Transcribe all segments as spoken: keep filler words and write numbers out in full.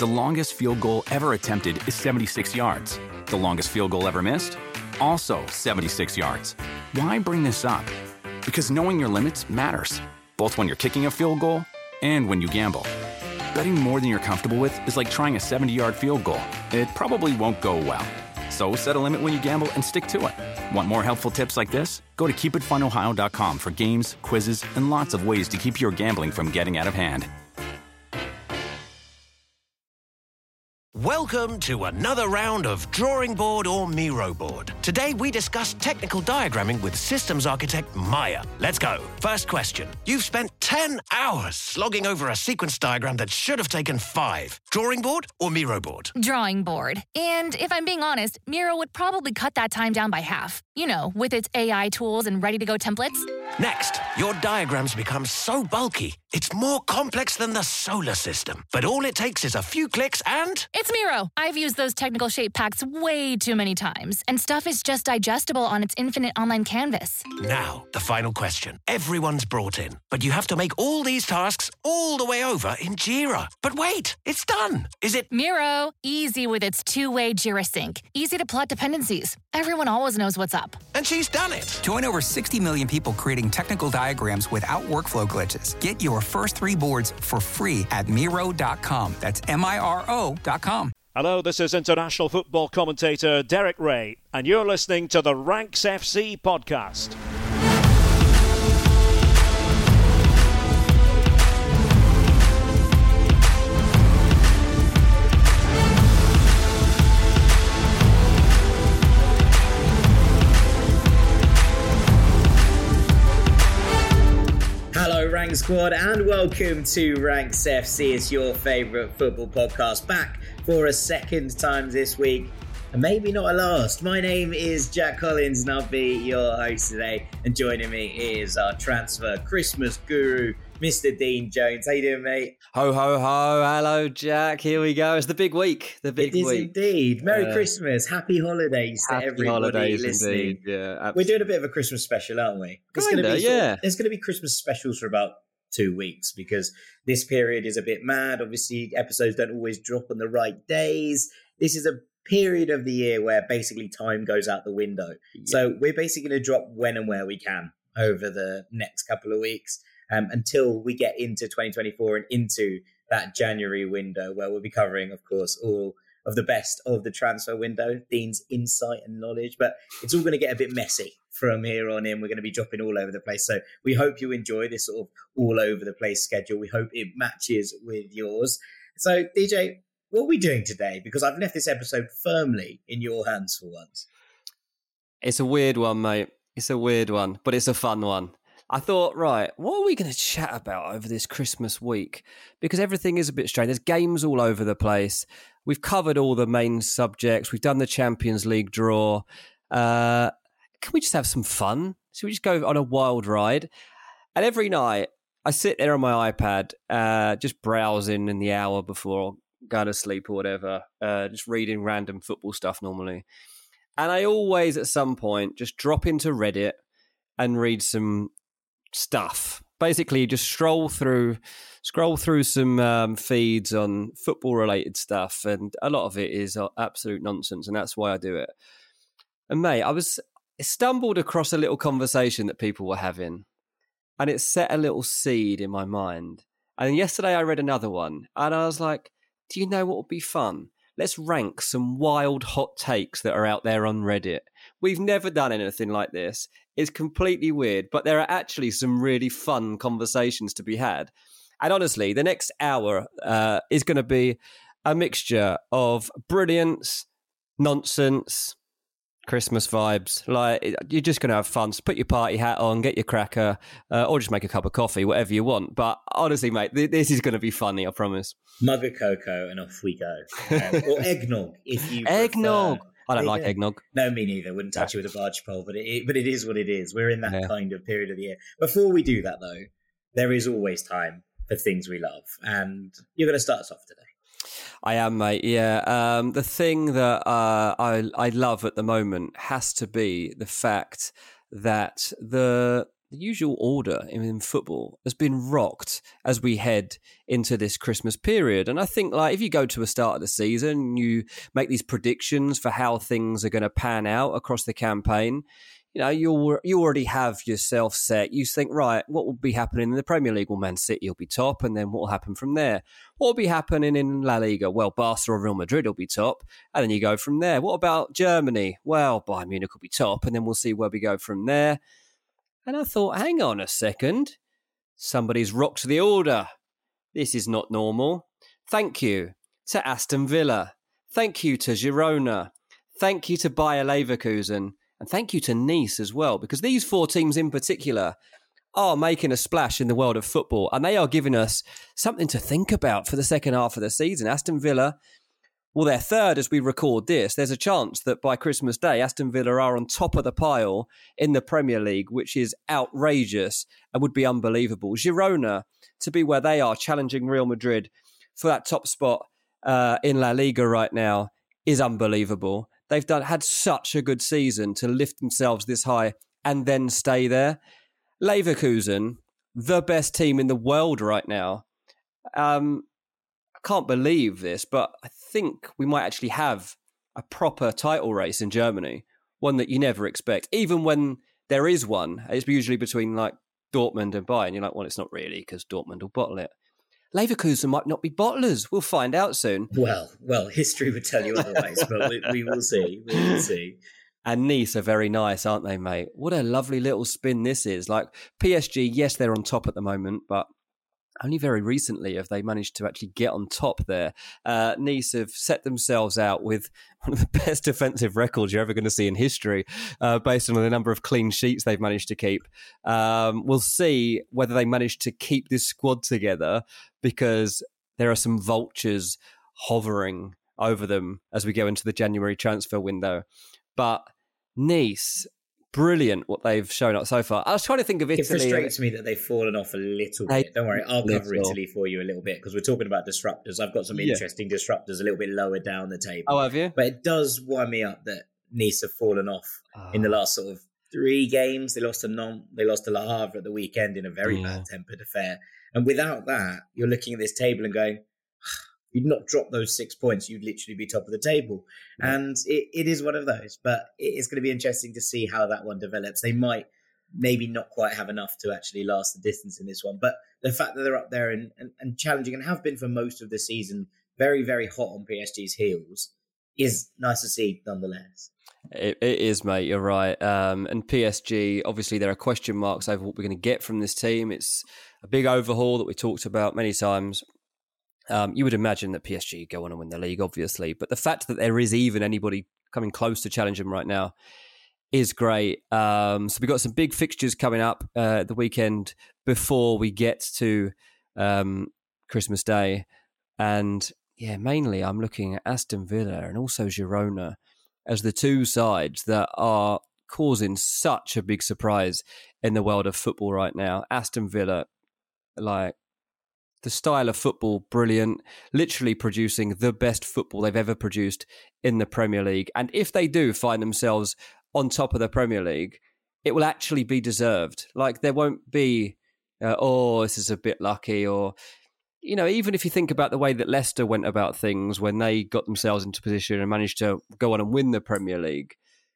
The longest field goal ever attempted is seventy-six yards. The longest field goal ever missed? Also seventy-six yards. Why bring this up? Because knowing your limits matters, both when you're kicking a field goal and when you gamble. Betting more than you're comfortable with is like trying a seventy-yard field goal. It probably won't go well. So set a limit when you gamble and stick to it. Want more helpful tips like this? Go to keep it fun ohio dot com for games, quizzes, and lots of ways to keep your gambling from getting out of hand. Welcome to another round of Drawing Board or Miro Board. Today we discuss technical diagramming with systems architect Maya. Let's go. First question. You've spent ten hours slogging over a sequence diagram that should have taken five. Drawing board or Miro board? Drawing board. And if I'm being honest, Miro would probably cut that time down by half. You know, with its A I tools and ready-to-go templates. Next, your diagrams become so bulky, it's more complex than the solar system. But all it takes is a few clicks and... It's Miro. I've used those technical shape packs way too many times, and stuff is just digestible on its infinite online canvas. Now, the final question. Everyone's brought in, but you have to make all these tasks all the way over in Jira. But wait, it's done. Is it... Miro. Easy with its two-way Jira sync. Easy to plot dependencies. Everyone always knows what's up. And she's done it. Join over sixty million people creating technical diagrams without workflow glitches. Get your first three boards for free at Miro dot com. That's M I R O dot com. Hello, this is international football commentator Derek Ray, and you're listening to the Ranks F C podcast. Hello Rank Squad and welcome to Ranks F C. It's your favourite football podcast, back for a second time this week and maybe not a last. My name is Jack Collins and I'll be your host today, and joining me is our transfer Christmas guru, Mister Dean Jones. How you doing, mate? Ho, ho, ho. Hello, Jack. Here we go. It's the big week. The big it is week. Indeed. Merry uh, Christmas. Happy holidays to happy everybody holidays listening. Indeed. Yeah, absolutely. We're doing a bit of a Christmas special, aren't we? It's Kinda, gonna be yeah. Of, there's going to be Christmas specials for about two weeks because this period is a bit mad. Obviously, episodes don't always drop on the right days. This is a period of the year where basically time goes out the window. Yeah. So we're basically going to drop when and where we can over the next couple of weeks um, until we get into twenty twenty-four and into that January window where we'll be covering, of course, all of the best of the transfer window, Dean's insight and knowledge. But it's all going to get a bit messy from here on in. We're going to be dropping all over the place. So we hope you enjoy this sort of all over the place schedule. We hope it matches with yours. So D J, what are we doing today? Because I've left this episode firmly in your hands for once. It's a weird one, mate. It's a weird one, but it's a fun one. I thought, right, what are we going to chat about over this Christmas week? Because everything is a bit strange. There's games all over the place. We've covered all the main subjects. We've done the Champions League draw. Uh, can we just have some fun? Should we just go on a wild ride? And every night, I sit there on my iPad, uh, just browsing in the hour before going to sleep or whatever, uh, just reading random football stuff normally. And I always, at some point, just drop into Reddit and read some stuff. Basically, just stroll through, scroll through some um, feeds on football-related stuff, and a lot of it is absolute nonsense, and that's why I do it. And mate, I was I stumbled across a little conversation that people were having, and it set a little seed in my mind. And yesterday I read another one, and I was like, do you know what would be fun? Let's rank some wild hot takes that are out there on Reddit. We've never done anything like this. It's completely weird, but there are actually some really fun conversations to be had. And honestly, the next hour uh, is going to be a mixture of brilliance, nonsense, Christmas vibes. Like, you're just going to have fun. So put your party hat on, get your cracker, uh, or just make a cup of coffee, whatever you want. But honestly, mate, th- this is going to be funny, I promise. Mug of cocoa and off we go. Um, or eggnog, if you Eggnog. prefer. I don't Yeah. like eggnog. No, me neither. Wouldn't touch it with a barge pole, but it, but it is what it is. We're in that Yeah. kind of period of the year. Before we do that, though, there is always time for things we love. And you're going to start us off today. I am, mate. Yeah. Um, the thing that uh, I I love at the moment has to be the fact that the the usual order in football has been rocked as we head into this Christmas period. And I think, like, if you go to a start of the season, you make these predictions for how things are going to pan out across the campaign, you know, you you already have yourself set. You think, right, what will be happening in the Premier League? Well, Man City will be top, and then what will happen from there? What will be happening in La Liga? Well, Barca or Real Madrid will be top, and then you go from there. What about Germany? Well, Bayern Munich will be top, and then we'll see where we go from there. And I thought, hang on a second, somebody's rocked the order. This is not normal. Thank you to Aston Villa. Thank you to Girona. Thank you to Bayer Leverkusen. And thank you to Nice as well, because these four teams in particular are making a splash in the world of football, and they are giving us something to think about for the second half of the season. Aston Villa, well, they're third as we record this. There's a chance that by Christmas Day, Aston Villa are on top of the pile in the Premier League, which is outrageous and would be unbelievable. Girona, to be where they are, challenging Real Madrid for that top spot uh, in La Liga right now, is unbelievable. They've done had such a good season to lift themselves this high and then stay there. Leverkusen, the best team in the world right now. Um, I can't believe this, but I think we might actually have a proper title race in Germany, one that you never expect. Even when there is one, it's usually between like Dortmund and Bayern. You're like, well, it's not really because Dortmund will bottle it. Leverkusen might not be bottlers. We'll find out soon. Well, well, history would tell you otherwise, but we, we will see. We will see. And Nice are very nice, aren't they, mate? What a lovely little spin this is. Like P S G, yes, they're on top at the moment, but only very recently have they managed to actually get on top there. Uh, Nice have set themselves out with one of the best defensive records you're ever going to see in history, uh, based on the number of clean sheets they've managed to keep. Um, we'll see whether they manage to keep this squad together, because there are some vultures hovering over them as we go into the January transfer window. But Nice, brilliant what they've shown up so far. I was trying to think of Italy. It frustrates me that they've fallen off a little They- bit. Don't worry, I'll cover little. Italy for you a little bit, because we're talking about disruptors. I've got some Yeah. interesting disruptors a little bit lower down the table. Oh, have you? But it does wind me up that Nice have fallen off in the last sort of three games. They lost to Nantes, they lost to Le Havre at the weekend in a very Yeah. bad-tempered affair. And without that, you're looking at this table and going, you'd not drop those six points, you'd literally be top of the table. Yeah. And it, it is one of those. But it's going to be interesting to see how that one develops. They might maybe not quite have enough to actually last the distance in this one. But the fact that they're up there and, and, and challenging, and have been for most of the season, very, very hot on P S G's heels, is nice to see nonetheless. It, it is, mate. You're right. Um, and P S G, obviously, there are question marks over what we're going to get from this team. It's a big overhaul that we talked about many times. Um, you would imagine that P S G go on and win the league, obviously. But the fact that there is even anybody coming close to challenge them right now is great. Um, so we've got some big fixtures coming up uh, the weekend before we get to um, Christmas Day. And yeah, mainly I'm looking at Aston Villa and also Girona as the two sides that are causing such a big surprise in the world of football right now. Aston Villa, like, the style of football, brilliant, literally producing the best football they've ever produced in the Premier League. And if they do find themselves on top of the Premier League, it will actually be deserved. Like, there won't be, uh, oh, this is a bit lucky, or, you know, even if you think about the way that Leicester went about things when they got themselves into position and managed to go on and win the Premier League,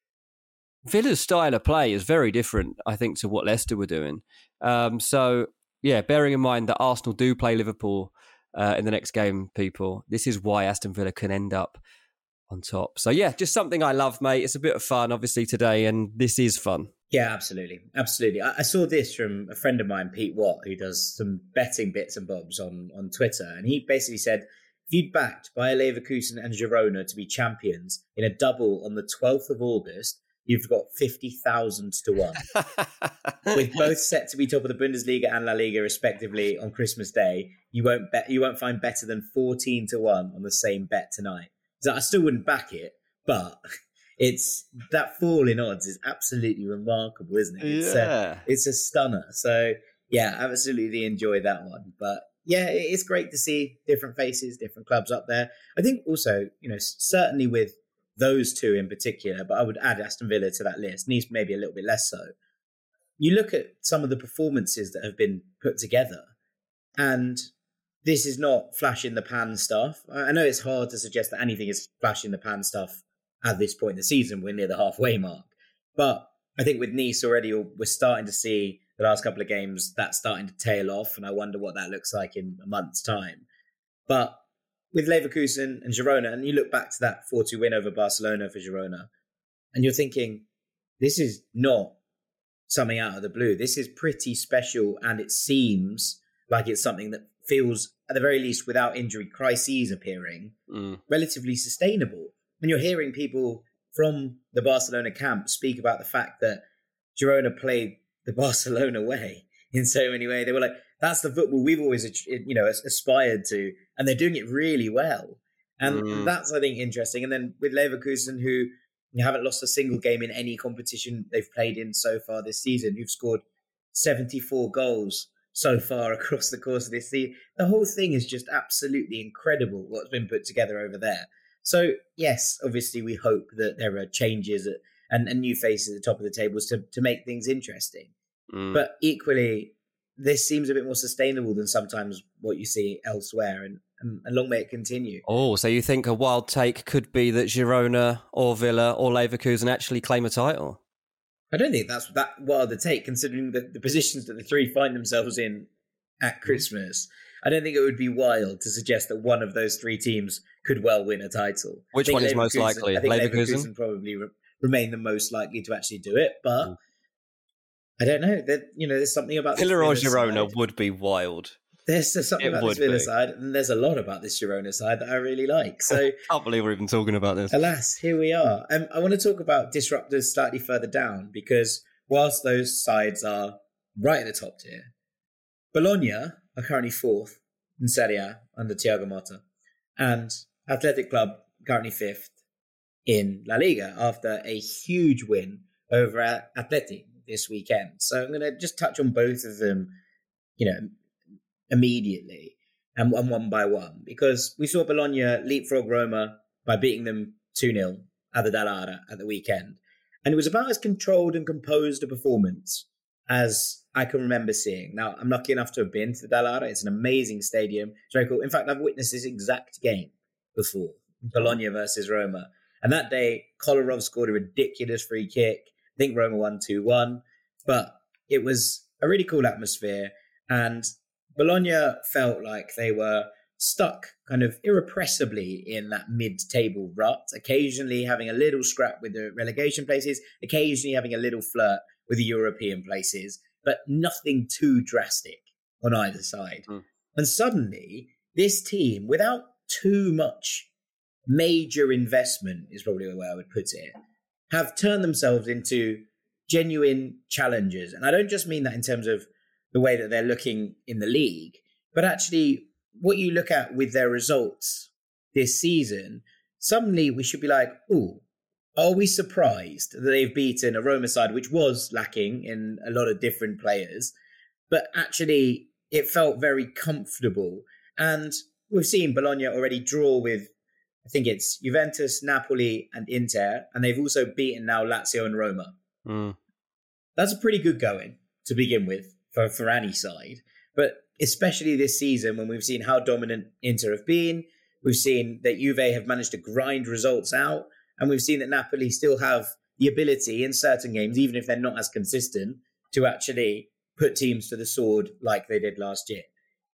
Villa's style of play is very different, I think, to what Leicester were doing. Um, so, yeah, bearing in mind that Arsenal do play Liverpool uh, in the next game, people, this is why Aston Villa can end up on top. So, yeah, just something I love, mate. It's a bit of fun, obviously, today, and this is fun. Yeah, absolutely. Absolutely. I, I saw this from a friend of mine, Pete Watt, who does some betting bits and bobs on, on Twitter. And he basically said, if you'd backed Bayer Leverkusen and Girona to be champions in a double on the twelfth of August, you've got fifty thousand to one. With both set to be top of the Bundesliga and La Liga, respectively, on Christmas Day, you won't bet, you won't find better than fourteen to one on the same bet tonight. So I still wouldn't back it, but it's that fall in odds is absolutely remarkable, isn't it? It's, yeah. a, it's a stunner. So, yeah, I absolutely enjoy that one. But, yeah, it's great to see different faces, different clubs up there. I think also, you know, certainly with those two in particular, but I would add Aston Villa to that list. Nice maybe a little bit less so. you look at some of the performances that have been put together, and this is not flash in the pan stuff. I know it's hard to suggest that anything is flash in the pan stuff at this point in the season. We're near the halfway mark. But I think with Nice already, we're starting to see the last couple of games that's starting to tail off, and I wonder what that looks like in a month's time. But with Leverkusen and Girona, and you look back to that four two win over Barcelona for Girona, and you're thinking, this is not something out of the blue. This is pretty special, and it seems like it's something that feels, at the very least, without injury crises appearing, mm. relatively sustainable. And you're hearing people from the Barcelona camp speak about the fact that Girona played the Barcelona way in so many ways. They were like, that's the football we've always, you know, aspired to, and they're doing it really well. And mm. that's, I think, interesting. And then with Leverkusen, who haven't lost a single game in any competition they've played in so far this season, who've scored seventy-four goals so far across the course of this season. The whole thing is just absolutely incredible what's been put together over there. So, yes, obviously we hope that there are changes at, and, and new faces at the top of the tables to, to make things interesting. Mm. But equally, this seems a bit more sustainable than sometimes what you see elsewhere, and, and, and long may it continue. Oh, so you think a wild take could be that Girona or Villa or Leverkusen actually claim a title? I don't think that's that wild a take, considering the, the positions that the three find themselves in at Christmas. I don't think it would be wild to suggest that one of those three teams could well win a title. Which one is most likely? I think Leverkusen? Leverkusen probably re- remain the most likely to actually do it, but mm. I don't know. That, you know, there's something about Villa or Girona would be wild. There's something it about this Villa be. side, and there's a lot about this Girona side that I really like. So I can't believe we're even talking about this. Alas, here we are. Um, I want to talk about disruptors slightly further down, because whilst those sides are right at the top tier, Bologna are currently fourth in Serie A under Thiago Motta, and Athletic Club currently fifth in La Liga after a huge win over Atleti this weekend. So I'm going to just touch on both of them, you know, immediately and, and one by one, because we saw Bologna leapfrog Roma by beating them two nil at the Dallara at the weekend. And it was about as controlled and composed a performance as I can remember seeing. Now, I'm lucky enough to have been to the Dallara. It's an amazing stadium. It's very cool. In fact, I've witnessed this exact game before, Bologna versus Roma. And that day, Kolarov scored a ridiculous free kick. I think Roma won two one. But it was a really cool atmosphere. And Bologna felt like they were stuck kind of irrepressibly in that mid-table rut, occasionally having a little scrap with the relegation places, occasionally having a little flirt with the European places, but nothing too drastic on either side. Mm. And suddenly, this team, without too much major investment, is probably the way I would put it, have turned themselves into genuine challengers. And I don't just mean that in terms of the way that they're looking in the league, but actually what you look at with their results this season, suddenly we should be like, ooh, are we surprised that they've beaten a Roma side which was lacking in a lot of different players, but actually it felt very comfortable. And we've seen Bologna already draw with, I think it's Juventus, Napoli and Inter, and they've also beaten now Lazio and Roma. Mm. That's a pretty good going to begin with for, for any side. But especially this season, when we've seen how dominant Inter have been, we've seen that Juve have managed to grind results out, and we've seen that Napoli still have the ability in certain games, even if they're not as consistent, to actually put teams to the sword like they did last year.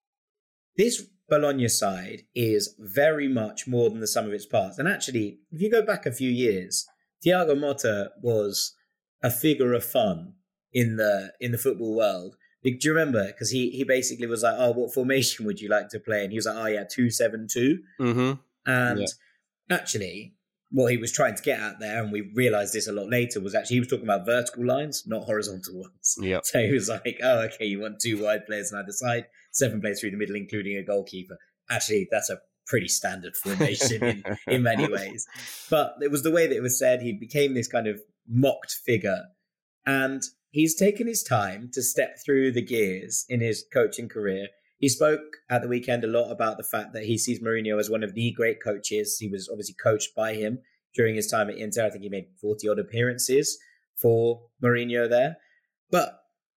This Bologna side is very much more than the sum of its parts. And actually, if you go back a few years, Thiago Motta was a figure of fun in the in the football world. Do you remember? Because he, he basically was like, oh, what formation would you like to play? And he was like, oh, yeah, two seven two. Mm-hmm. And yeah. actually, what he was trying to get at there, and we realised this a lot later, was actually he was talking about vertical lines, not horizontal ones. Yep. So he was like, oh, okay, you want two wide players on either side, seven players through the middle, including a goalkeeper. Actually, that's a pretty standard formation in, in many ways. But it was the way that it was said. He became this kind of mocked figure. And he's taken his time to step through the gears in his coaching career. He spoke at the weekend a lot about the fact that he sees Mourinho as one of the great coaches. He was obviously coached by him during his time at Inter. I think he made forty-odd appearances for Mourinho there. But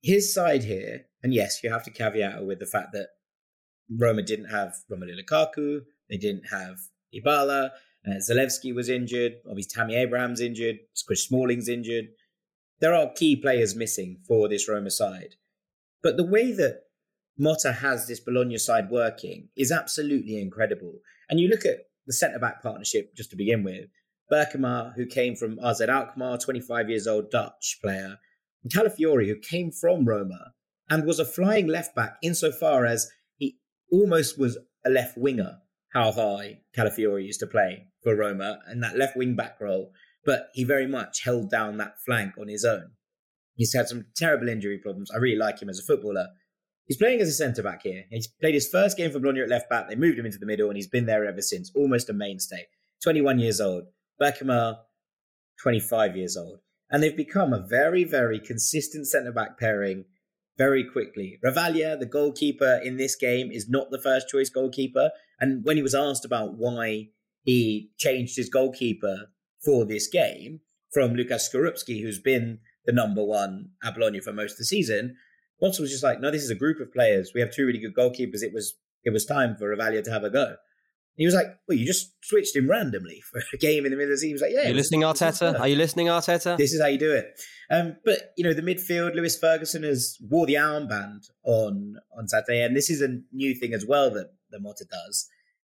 his side here, and yes, you have to caveat it with the fact that Roma didn't have Romelu Lukaku, they didn't have Dybala, uh, Zalewski was injured, obviously Tammy Abraham's injured, Chris Smalling's injured. There are key players missing for this Roma side. But the way that Motta has this Bologna side working is absolutely incredible. And you look at the centre-back partnership, just to begin with, Berkema, who came from R Z Alkmaar, twenty-five years old Dutch player, and Calafiori, who came from Roma and was a flying left-back insofar as he almost was a left winger, how high Calafiori used to play for Roma, and that left wing-back role, but he very much held down that flank on his own. He's had some terrible injury problems. I really like him as a footballer. He's playing as a centre-back here. He's played his first game for Bologna at left-back. They moved him into the middle, and he's been there ever since, almost a mainstay. twenty-one years old. Berkema, twenty-five years old. And they've become a very, very consistent centre-back pairing very quickly. Ravaglia, the goalkeeper in this game, is not the first-choice goalkeeper. And when he was asked about why he changed his goalkeeper for this game from Lukas Skorupski, who's been the number one at Bologna for most of the season, Motta was just like, no, this is a group of players. We have two really good goalkeepers. It was it was time for Ravaglia to have a go. And he was like, well, you just switched him randomly for a game in the middle of the season. He was like, yeah. Are you listening, Arteta? Are you listening, Arteta? This is how you do it. Um, but, you know, the midfield, Lewis Ferguson has wore the armband on, on Saturday. And this is a new thing as well that, that Motta does.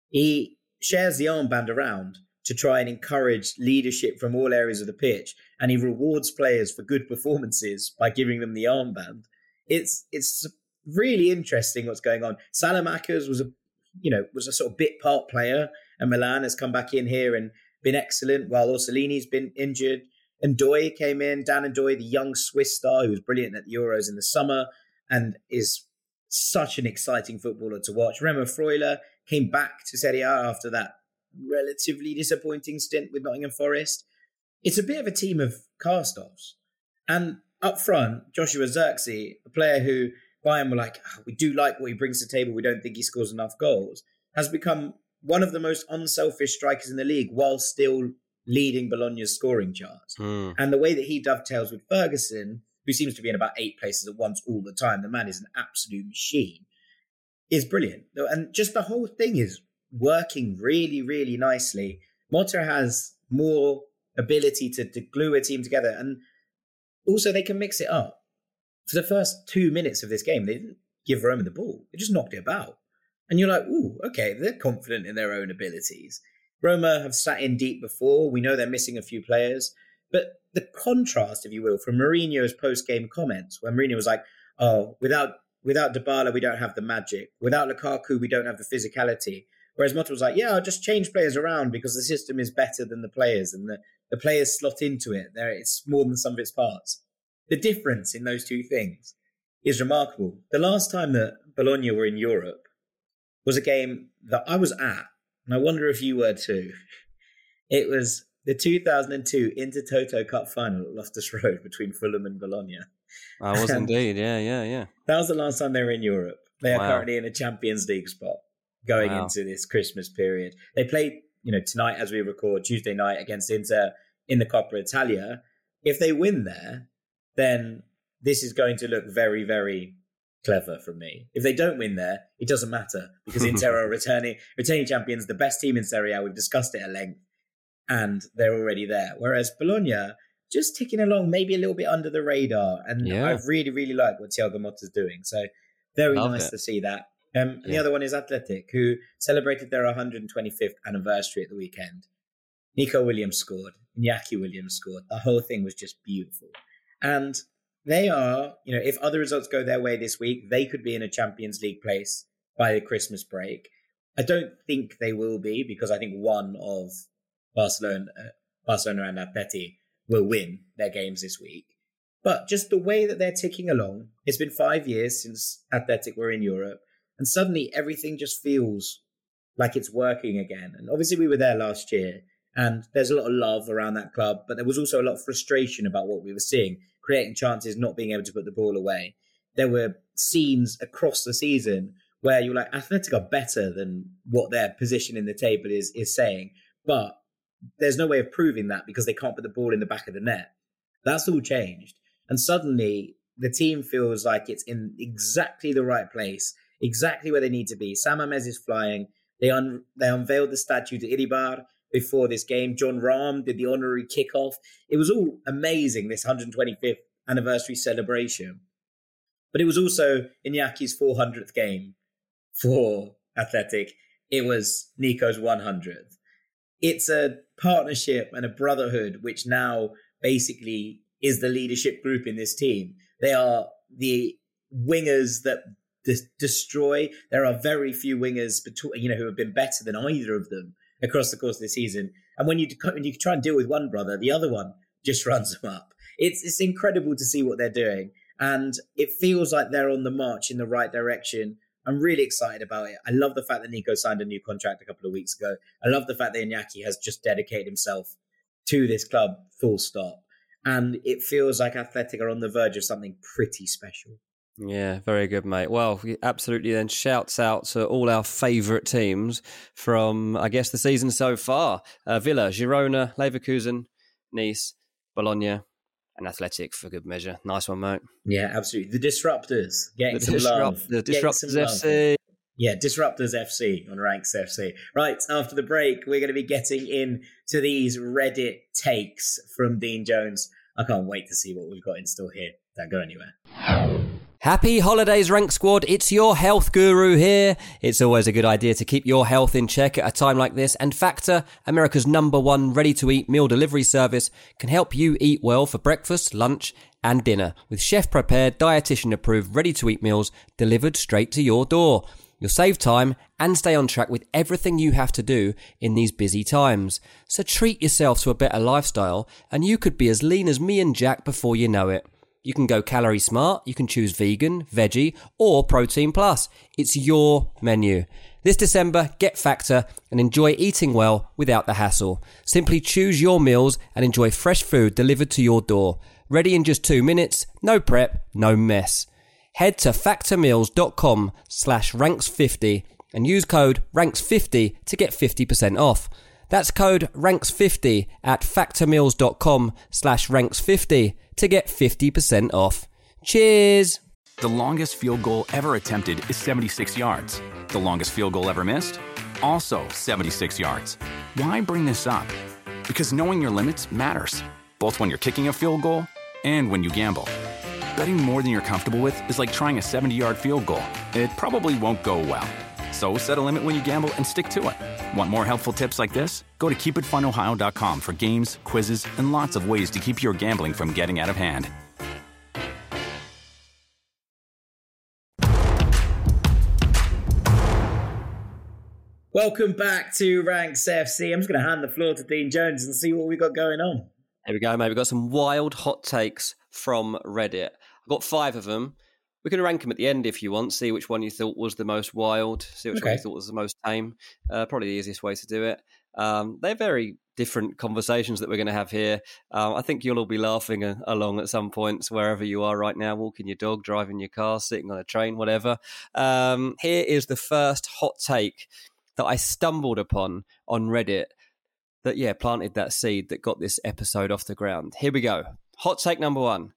He shares the armband around to try and encourage leadership from all areas of the pitch. And he rewards players for good performances by giving them the armband. It's it's really interesting what's going on. Salamakers was a you know was a sort of bit part player, and Milan has come back in here and been excellent, while Orsolini's been injured. And Ndoye came in, Dan Ndoye, the young Swiss star who was brilliant at the Euros in the summer and is such an exciting footballer to watch. Remo Freuler came back to Serie A after that relatively disappointing stint with Nottingham Forest. It's a bit of a team of cast-offs. And up front, Joshua Zirkzee, a player who Bayern were like, oh, we do like what he brings to the table, we don't think he scores enough goals, has become one of the most unselfish strikers in the league while still leading Bologna's scoring charts. Mm. And the way that he dovetails with Ferguson, who seems to be in about eight places at once all the time, the man is an absolute machine, is brilliant. And just the whole thing is working really, really nicely. Motta has more ability to, to glue a team together, and also they can mix it up. For the first two minutes of this game, they didn't give Roma the ball. They just knocked it about. And you're like, ooh, okay, they're confident in their own abilities. Roma have sat in deep before. We know they're missing a few players. But the contrast, if you will, from Mourinho's post-game comments, when Mourinho was like, oh, without without Dybala, we don't have the magic. Without Lukaku, we don't have the physicality. Whereas Motta was like, yeah, I'll just change players around because the system is better than the players and the, the players slot into it. There, it's more than some of its parts. The difference in those two things is remarkable. The last time that Bologna were in Europe was a game that I was at, and I wonder if you were too. It was the two thousand two Intertoto Cup final at Loftus Road between Fulham and Bologna. I was indeed, yeah, yeah, yeah. That was the last time they were in Europe. They are wow. currently in a Champions League spot going wow. into this Christmas period. They played, you know, tonight as we record, Tuesday night against Inter in the Coppa Italia. If they win there, then this is going to look very, very clever from me. If they don't win there, it doesn't matter because Inter are returning, returning champions, the best team in Serie A. We've discussed it at length, and they're already there. Whereas Bologna, just ticking along, maybe a little bit under the radar. And yeah. I really, really like what Thiago Motta's doing. So very Love nice it. to see that. Um, and yeah. the other one is Athletic, who celebrated their one hundred twenty-fifth anniversary at the weekend. Nico Williams scored. Iñaki Williams scored. The whole thing was just beautiful. And they are, you know, if other results go their way this week, they could be in a Champions League place by the Christmas break. I don't think they will be because I think one of Barcelona, uh, Barcelona and Atleti will win their games this week. But just the way that they're ticking along, it's been five years since Athletic were in Europe, and suddenly everything just feels like it's working again. And obviously we were there last year, and there's a lot of love around that club, but there was also a lot of frustration about what we were seeing, creating chances, not being able to put the ball away. There were scenes across the season where you're like, Athletic are better than what their position in the table is is saying, but there's no way of proving that because they can't put the ball in the back of the net. That's all changed. And suddenly the team feels like it's in exactly the right place, exactly where they need to be. Sam Ames is flying. They un- they unveiled the statue to Iribar before this game. John Rahm did the honorary kickoff. It was all amazing, this one hundred twenty-fifth anniversary celebration. But it was also Iñaki's four hundredth game for Athletic. It was Nico's one hundredth. It's a partnership and a brotherhood which now basically is the leadership group in this team. They are the wingers that de- destroy. There are very few wingers between, you know, who have been better than either of them across the course of the season. And when you when you try and deal with one brother, the other one just runs them up. It's it's incredible to see what they're doing. And it feels like they're on the march in the right direction. I'm really excited about it. I love the fact that Nico signed a new contract a couple of weeks ago. I love the fact that Iñaki has just dedicated himself to this club, full stop. And it feels like Athletic are on the verge of something pretty special. Yeah, very good, mate. Well, absolutely then shouts out to all our favourite teams from, I guess, the season so far. Uh, Villa, Girona, Leverkusen, Nice, Bologna, and Athletic for good measure. Nice one, mate. Yeah, absolutely. The Disruptors getting the some disrupt, love. The Disruptors F C. Yeah, Disruptors F C on Ranks F C. Right, after the break, we're going to be getting in to these Reddit takes from Dean Jones. I can't wait to see what we've got in store here. Don't go anywhere. Happy holidays, Rank Squad. It's your health guru here. It's always a good idea to keep your health in check at a time like this, and Factor, America's number one ready-to-eat meal delivery service, can help you eat well for breakfast, lunch, and dinner with chef-prepared, dietitian-approved ready-to-eat meals delivered straight to your door. You'll save time and stay on track with everything you have to do in these busy times. So treat yourself to a better lifestyle, and you could be as lean as me and Jack before you know it. You can go calorie smart, you can choose vegan, veggie, or protein plus. It's your menu. This December, get Factor and enjoy eating well without the hassle. Simply choose your meals and enjoy fresh food delivered to your door. Ready in just two minutes, no prep, no mess. Head to factormeals.com slash ranks50 and use code ranks fifty to get fifty percent off. That's code ranks fifty at factormeals.com slash ranks50 to get fifty percent off. Cheers! The longest field goal ever attempted is seventy-six yards. The longest field goal ever missed? Also seventy-six yards. Why bring this up? Because knowing your limits matters, both when you're kicking a field goal and when you gamble. Betting more than you're comfortable with is like trying a seventy-yard field goal. It probably won't go well. So set a limit when you gamble and stick to it. Want more helpful tips like this? Go to keep it fun ohio dot com for games, quizzes, and lots of ways to keep your gambling from getting out of hand. Welcome back to Ranks F C. I'm just going to hand the floor to Dean Jones and see what we've got going on. Here we go, mate. We've got some wild hot takes from Reddit. I've got five of them. We can rank them at the end if you want, see which one you thought was the most wild, see which okay. one you thought was the most tame. Uh, probably the easiest way to do it. Um, they're very different conversations that we're going to have here. Um, I think you'll all be laughing a- along at some points, wherever you are right now, walking your dog, driving your car, sitting on a train, whatever. Um, here is the first hot take that I stumbled upon on Reddit that, yeah, planted that seed that got this episode off the ground. Here we go. Hot take number one.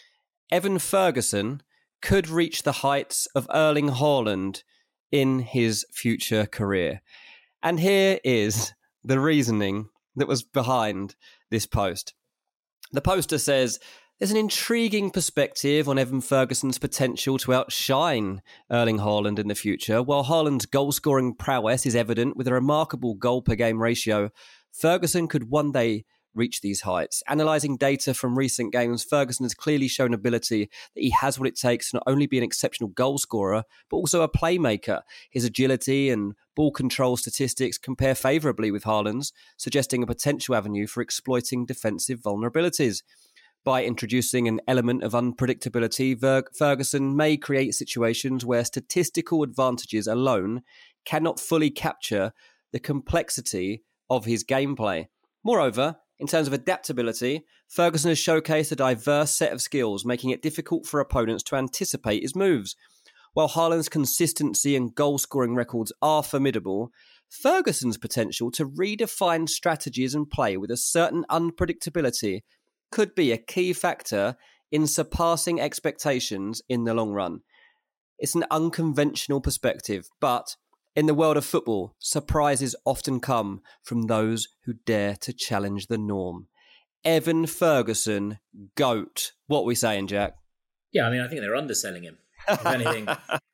Evan Ferguson could reach the heights of Erling Haaland in his future career. And here is the reasoning that was behind this post. The poster says, there's an intriguing perspective on Evan Ferguson's potential to outshine Erling Haaland in the future. While Haaland's goal-scoring prowess is evident with a remarkable goal-per-game ratio, Ferguson could one day reach these heights. Analysing data from recent games, Ferguson has clearly shown ability that he has what it takes to not only be an exceptional goal scorer, but also a playmaker. His agility and ball control statistics compare favourably with Haaland's, suggesting a potential avenue for exploiting defensive vulnerabilities. By introducing an element of unpredictability, Ver- Ferguson may create situations where statistical advantages alone cannot fully capture the complexity of his gameplay. Moreover, in terms of adaptability, Ferguson has showcased a diverse set of skills, making it difficult for opponents to anticipate his moves. While Haaland's consistency and goal-scoring records are formidable, Ferguson's potential to redefine strategies and play with a certain unpredictability could be a key factor in surpassing expectations in the long run. It's an unconventional perspective, but in the world of football, surprises often come from those who dare to challenge the norm. Evan Ferguson, GOAT. What are we saying, Jack? Yeah, I mean, I think they're underselling him. If anything,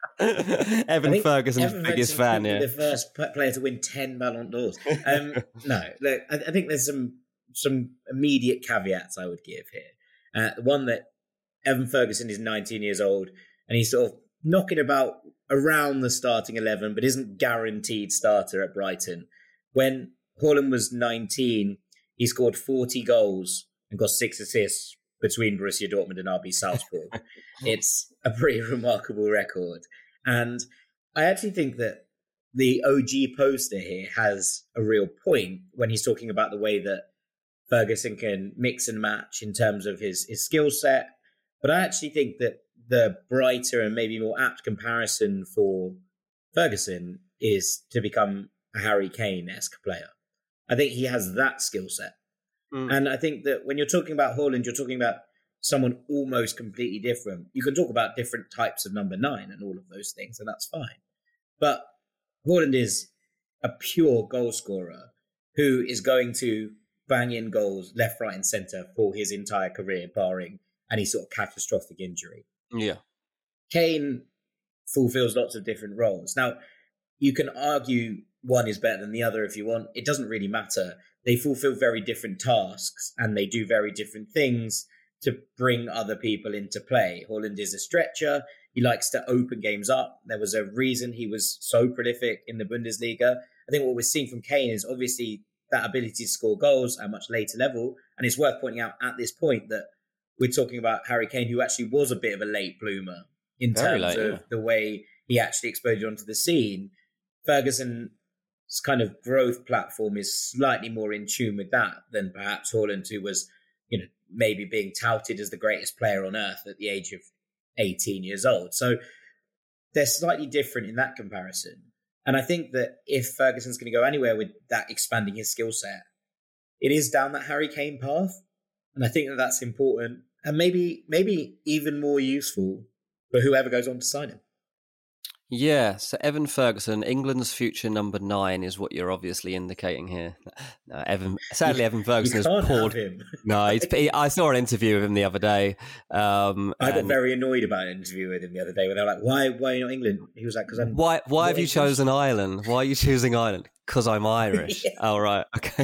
Evan Ferguson's Evan biggest Ferguson fan, could yeah. be the first player to win ten Ballon d'Ors. Um, no, look, I, I think there's some some immediate caveats I would give here. Uh, one that Evan Ferguson is nineteen years old and he's sort of knocking about around the starting eleven, but isn't guaranteed starter at Brighton. When Haaland was nineteen, he scored forty goals and got six assists between Borussia Dortmund and R B Salzburg. It's a pretty remarkable record. And I actually think that the O G poster here has a real point when he's talking about the way that Ferguson can mix and match in terms of his, his skill set. But I actually think that the brighter and maybe more apt comparison for Ferguson is to become a Harry Kane-esque player. I think he has that skill set. Mm. And I think that when you're talking about Haaland, you're talking about someone almost completely different. You can talk about different types of number nine and all of those things, and that's fine. But Haaland is a pure goal scorer who is going to bang in goals left, right and centre for his entire career, barring any sort of catastrophic injury. Yeah. Kane fulfills lots of different roles. Now, you can argue one is better than the other if you want. It doesn't really matter. They fulfill very different tasks and they do very different things to bring other people into play. Haaland is a stretcher. He likes to open games up. There was a reason he was so prolific in the Bundesliga. I think what we're seeing from Kane is obviously that ability to score goals at a much later level. And it's worth pointing out at this point that we're talking about Harry Kane, who actually was a bit of a late bloomer in Very terms late, of yeah. the way he actually exploded onto the scene. Ferguson's kind of growth platform is slightly more in tune with that than perhaps Haaland, who was, you know, maybe being touted as the greatest player on earth at the age of eighteen years old. So they're slightly different in that comparison. And I think that if Ferguson's going to go anywhere with that expanding his skill set, it is down that Harry Kane path. And I think that that's important and maybe maybe even more useful for whoever goes on to sign him. Yeah, so Evan Ferguson, England's future number nine, is what you're obviously indicating here. No, Evan, sadly, Evan Ferguson you has poured. Have him. No, he's, he, I saw an interview with him the other day. Um, I got and... very annoyed about an interview with him the other day where they were like, "Why, why are you not England?" He was like, "Because I'm." Why? Why have you chosen Ireland? Why are you choosing Ireland? Because I'm Irish. yeah. Oh right, okay.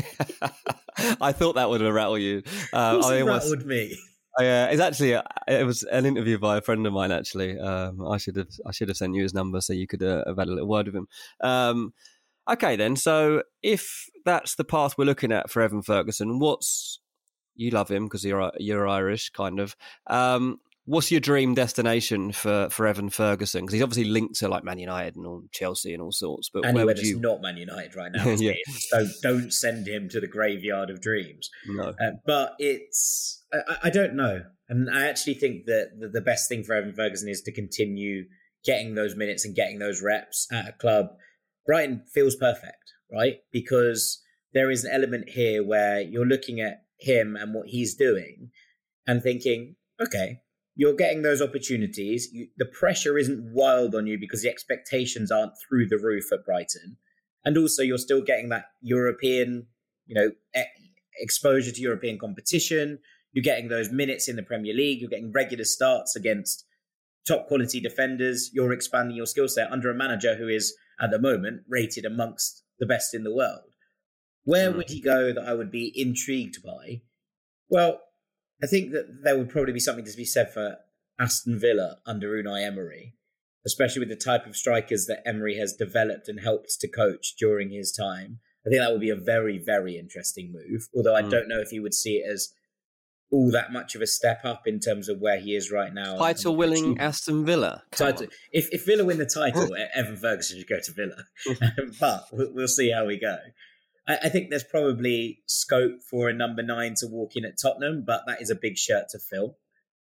I thought that would rattle you. Uh, I almost... rattled me. Yeah, uh, it's actually it was an interview by a friend of mine. Actually, um, I should have I should have sent you his number so you could uh, have had a little word with him. Um, okay, then. So if that's the path we're looking at for Evan Ferguson, what's you love him because you're you're Irish, kind of. Um, what's your dream destination for, for Evan Ferguson? Because he's obviously linked to like Man United and all, Chelsea and all sorts. But anywhere where would that's you... not Man United right now. yeah. So don't send him to the graveyard of dreams. No, uh, but it's. I, I don't know. And I actually think that the, the best thing for Evan Ferguson is to continue getting those minutes and getting those reps at a club. Brighton feels perfect, right? Because there is an element here where you're looking at him and what he's doing and thinking, okay, you're getting those opportunities. You, the pressure isn't wild on you because the expectations aren't through the roof at Brighton. And also you're still getting that European, you know, e- exposure to European competition. You're getting those minutes in the Premier League. You're getting regular starts against top quality defenders. You're expanding your skill set under a manager who is, at the moment, rated amongst the best in the world. Where mm. would he go that I would be intrigued by? Well, I think that there would probably be something to be said for Aston Villa under Unai Emery, especially with the type of strikers that Emery has developed and helped to coach during his time. I think that would be a very, very interesting move, although I mm. don't know if he would see it as all that much of a step up in terms of where he is right now. Title winning Aston Villa. Title, if, if Villa win the title, Evan Ferguson should go to Villa. But we'll, we'll see how we go. I, I think there's probably scope for a number nine to walk in at Tottenham, but that is a big shirt to fill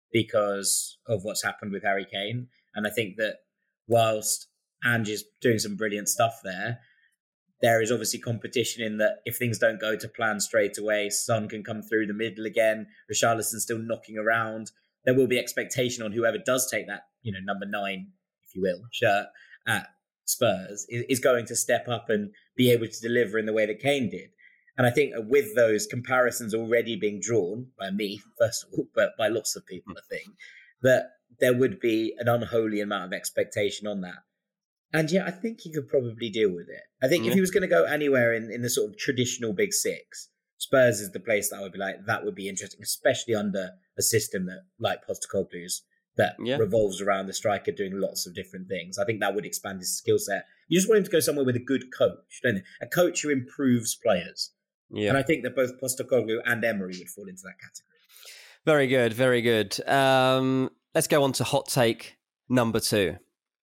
because of what's happened with Harry Kane. And I think that whilst Ange is doing some brilliant stuff there, there is obviously competition in that if things don't go to plan straight away, Son can come through the middle again. Richarlison's still knocking around. there will be expectation on whoever does take that, you know, number nine, if you will, shirt at Spurs is, is going to step up and be able to deliver in the way that Kane did. And I think with those comparisons already being drawn by me, first of all, but by lots of people, I think, that there would be an unholy amount of expectation on that. And yeah, I think he could probably deal with it. I think yeah. if he was going to go anywhere in, in the sort of traditional big six, Spurs is the place that I would be like, that would be interesting, especially under a system that, like Postecoglou's, that yeah. revolves around the striker doing lots of different things. I think that would expand his skill set. You just want him to go somewhere with a good coach, don't you? A coach who improves players. Yeah. And I think that both Postecoglou and Emery would fall into that category. Very good, very good. Um, let's go on to hot take number two.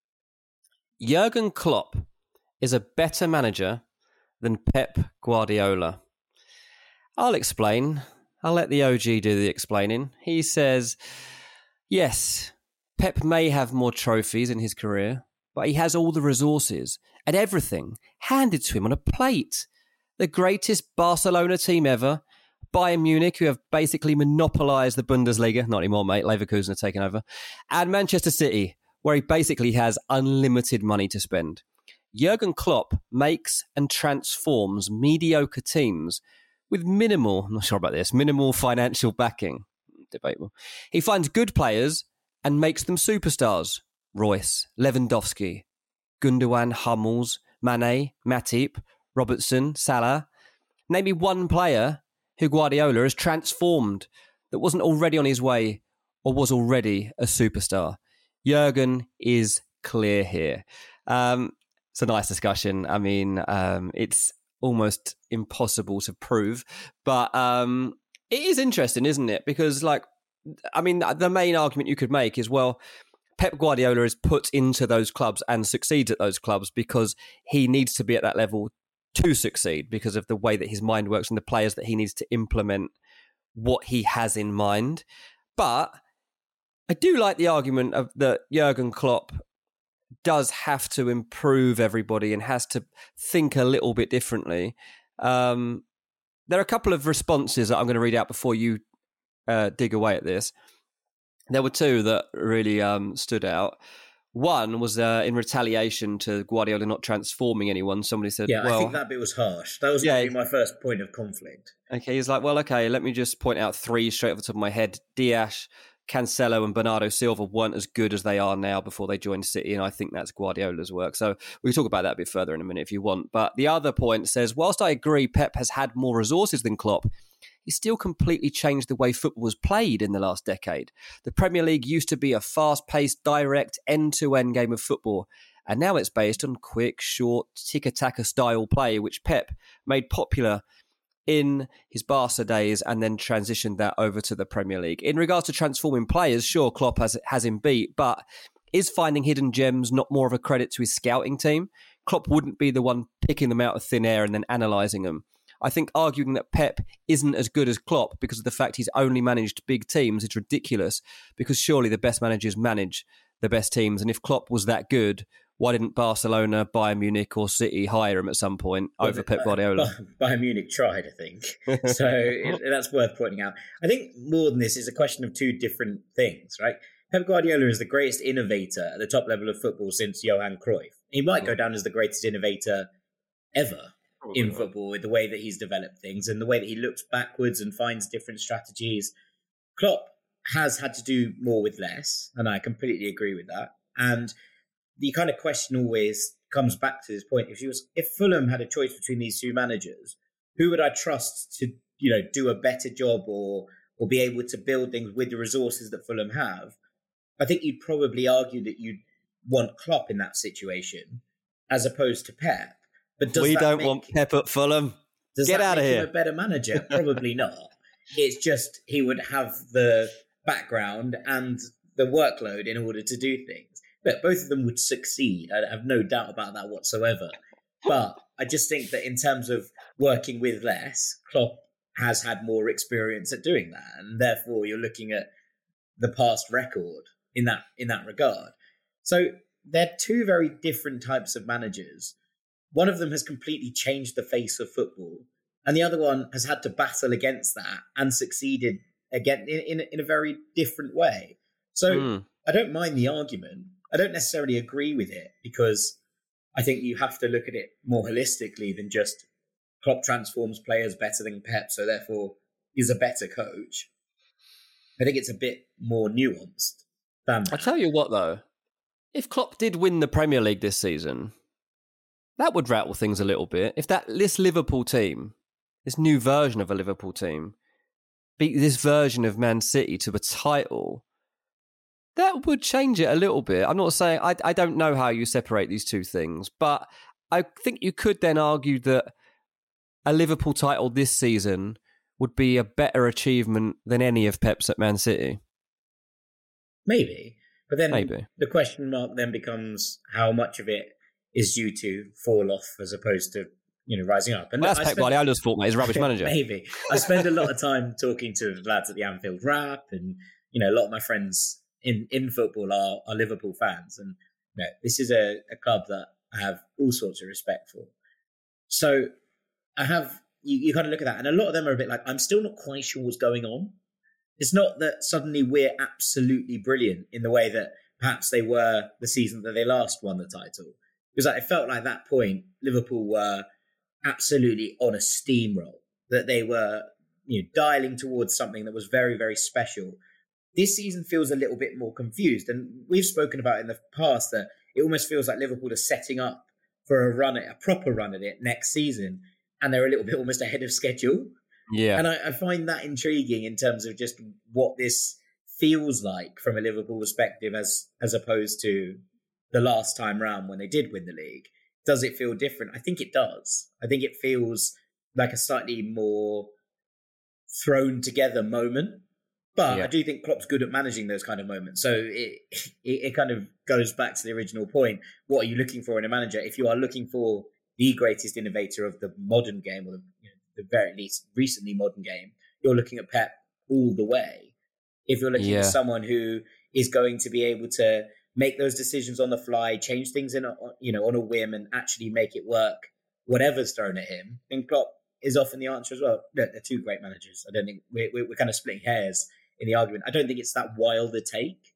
Jurgen Klopp is a better manager than Pep Guardiola. I'll explain. I'll let the O G do the explaining. He says, yes, Pep may have more trophies in his career, but he has all the resources and everything handed to him on a plate. The greatest Barcelona team ever, Bayern Munich, who have basically monopolised the Bundesliga, not anymore, mate, Leverkusen are taking over, and Manchester City, where he basically has unlimited money to spend. Jurgen Klopp makes and transforms mediocre teams with minimal, I'm not sure about this, minimal financial backing. Debatable. He finds good players and makes them superstars. Royce, Lewandowski, Gundogan, Hummels, Mane, Matip, Robertson, Salah. Name me one player who Guardiola has transformed that wasn't already on his way or was already a superstar. Jurgen is clear here. Um, it's a nice discussion. I mean, um, it's almost impossible to prove, but um, it is interesting, isn't it? Because, like, I mean, the main argument you could make is, well, Pep Guardiola is put into those clubs and succeeds at those clubs because he needs to be at that level to succeed because of the way that his mind works and the players that he needs to implement what he has in mind. But I do like the argument of that Jurgen Klopp does have to improve everybody and has to think a little bit differently. Um, there are a couple of responses that I'm going to read out before you uh, dig away at this. There were two that really um, stood out. One was uh, in retaliation to Guardiola not transforming anyone. Somebody said, yeah, well, I think that bit was harsh. That was yeah, my first point of conflict. Okay, he's like, well, okay, let me just point out three straight off the top of my head. Dias, Cancelo and Bernardo Silva weren't as good as they are now before they joined City, and I think that's Guardiola's work. So we can talk about that a bit further in a minute if you want. But the other point says, whilst I agree Pep has had more resources than Klopp, he still completely changed the way football was played in the last decade. The Premier League used to be a fast-paced, direct, end-to-end game of football, and now it's based on quick, short, tiki-taka style play, which Pep made popular in his Barca days and then transitioned that over to the Premier League. In regards to transforming players, sure, Klopp has, has him beat, but is finding hidden gems not more of a credit to his scouting team? Klopp wouldn't be the one picking them out of thin air and then analysing them. I think arguing that Pep isn't as good as Klopp because of the fact he's only managed big teams is ridiculous, because surely the best managers manage the best teams. And if Klopp was that good, why didn't Barcelona, Bayern Munich or City hire him at some point over well, Pep Guardiola? Bayern Munich tried, I think. So it, that's worth pointing out. I think more than this is a question of two different things, right? Pep Guardiola is the greatest innovator at the top level of football since Johan Cruyff. He might go down as the greatest innovator ever in football with the way that he's developed things and the way that he looks backwards and finds different strategies. Klopp has had to do more with less, and I completely agree with that. And the kind of question always comes back to this point. If she was, if Fulham had a choice between these two managers, who would I trust to, you know, do a better job or or be able to build things with the resources that Fulham have? I think you'd probably argue that you'd want Klopp in that situation as opposed to Pep. But does we that don't make, want Pep at Fulham. Does Get that out make of here. him a better manager? Probably not. It's just he would have the background and the workload in order to do things. But both of them would succeed. I have no doubt about that whatsoever. But I just think that in terms of working with less, Klopp has had more experience at doing that. And therefore, you're looking at the past record in that in that regard. So they're two very different types of managers. One of them has completely changed the face of football, and the other one has had to battle against that and succeeded again in, in, in a very different way. So mm. I don't mind the argument. I don't necessarily agree with it because I think you have to look at it more holistically than just Klopp transforms players better than Pep, so therefore he's a better coach. I think it's a bit more nuanced than that. I tell you what, though, if Klopp did win the Premier League this season, that would rattle things a little bit. If that this Liverpool team, this new version of a Liverpool team, beat this version of Man City to a title, that would change it a little bit. I'm not saying, I, I don't know how you separate these two things, but I think you could then argue that a Liverpool title this season would be a better achievement than any of Pep's at Man City. Maybe. But then Maybe. the question mark then becomes how much of it is due to fall off as opposed to, you know, rising up. And well, that's I Pep spend... Guardiola's fault, mate. He's a rubbish manager. Maybe. I spend a lot of time talking to the lads at the Anfield Wrap, and, you know, a lot of my friends in, in football are, are Liverpool fans. And, you know, this is a, a club that I have all sorts of respect for. So I have, you, you kind of look at that, and a lot of them are a bit like, I'm still not quite sure what's going on. It's not that suddenly we're absolutely brilliant in the way that perhaps they were the season that they last won the title. Because it felt like at that point, Liverpool were absolutely on a steamroll, that they were, you know, dialing towards something that was very, very special. This season feels a little bit more confused. And we've spoken about in the past that it almost feels like Liverpool are setting up for a run at a proper run at it next season. And they're a little bit almost ahead of schedule. Yeah. And I, I find that intriguing in terms of just what this feels like from a Liverpool perspective as as opposed to the last time round when they did win the league. Does it feel different? I think it does. I think it feels like a slightly more thrown together moment. But yeah. I do think Klopp's good at managing those kind of moments. So it, it it kind of goes back to the original point. What are you looking for in a manager? If you are looking for the greatest innovator of the modern game, or the, you know, the very least recently modern game, you're looking at Pep all the way. If you're looking yeah. at someone who is going to be able to make those decisions on the fly, change things in a, you know, on a whim, and actually make it work, whatever's thrown at him, then Klopp is often the answer as well. Look, they're two great managers. I don't think we're, we're kind of splitting hairs in the argument. I don't think it's that wild a take,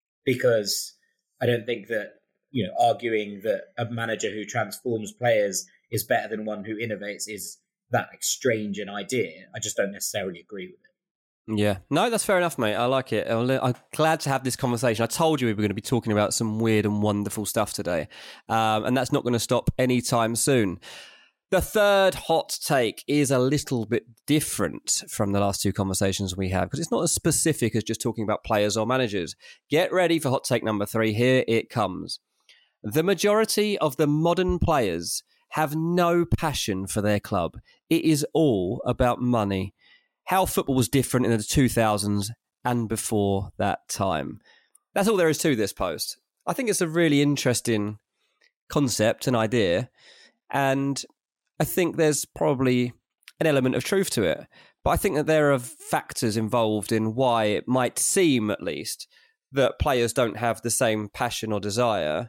because I don't think that, you know, arguing that a manager who transforms players is better than one who innovates is that like, strange an idea. I just don't necessarily agree with it. Yeah, no, that's fair enough, mate. I like it. I'm glad to have this conversation. I told you we were going to be talking about some weird and wonderful stuff today, um, and that's not going to stop anytime soon. The third hot take is a little bit different from the last two conversations we had, because it's not as specific as just talking about players or managers. Get ready for hot take number three. Here it comes. The majority of the modern players have no passion for their club. It is all about money. How football was different in the two thousands and before that time. That's all there is to this post. I think it's a really interesting concept and idea, and I think there's probably an element of truth to it. But I think that there are factors involved in why it might seem, at least, that players don't have the same passion or desire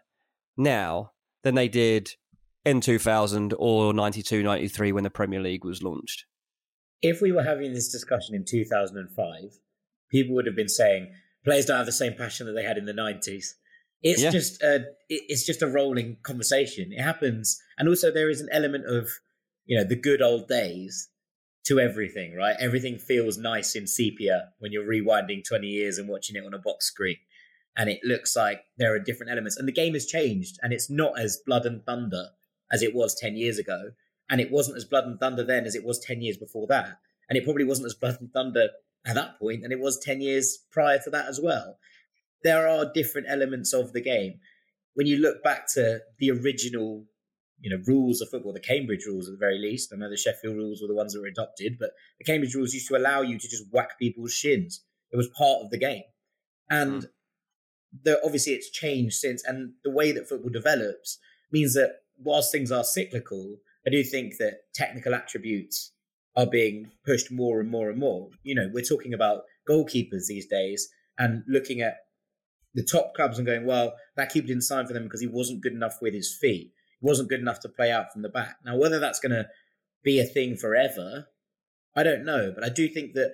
now than they did in two thousand or ninety-two ninety-three when the Premier League was launched. If we were having this discussion in two thousand five, people would have been saying players don't have the same passion that they had in the nineties. It's yeah. just a, it's just a rolling conversation. It happens. And also there is an element of, you know, the good old days to everything, right? Everything feels nice in sepia when you're rewinding twenty years and watching it on a box screen. And it looks like there are different elements. And the game has changed, and it's not as blood and thunder as it was ten years ago. And it wasn't as blood and thunder then as it was ten years before that. And it probably wasn't as blood and thunder at that point than it was ten years prior to that as well. There are different elements of the game. When you look back to the original, you know, rules of football, the Cambridge rules at the very least, I know the Sheffield rules were the ones that were adopted, but the Cambridge rules used to allow you to just whack people's shins. It was part of the game. And mm. the, obviously it's changed since, and the way that football develops means that whilst things are cyclical, I do think that technical attributes are being pushed more and more and more. You know, we're talking about goalkeepers these days and looking at the top clubs and going, well, that keeper didn't sign for them because he wasn't good enough with his feet. He wasn't good enough to play out from the back. Now, whether that's going to be a thing forever, I don't know. But I do think that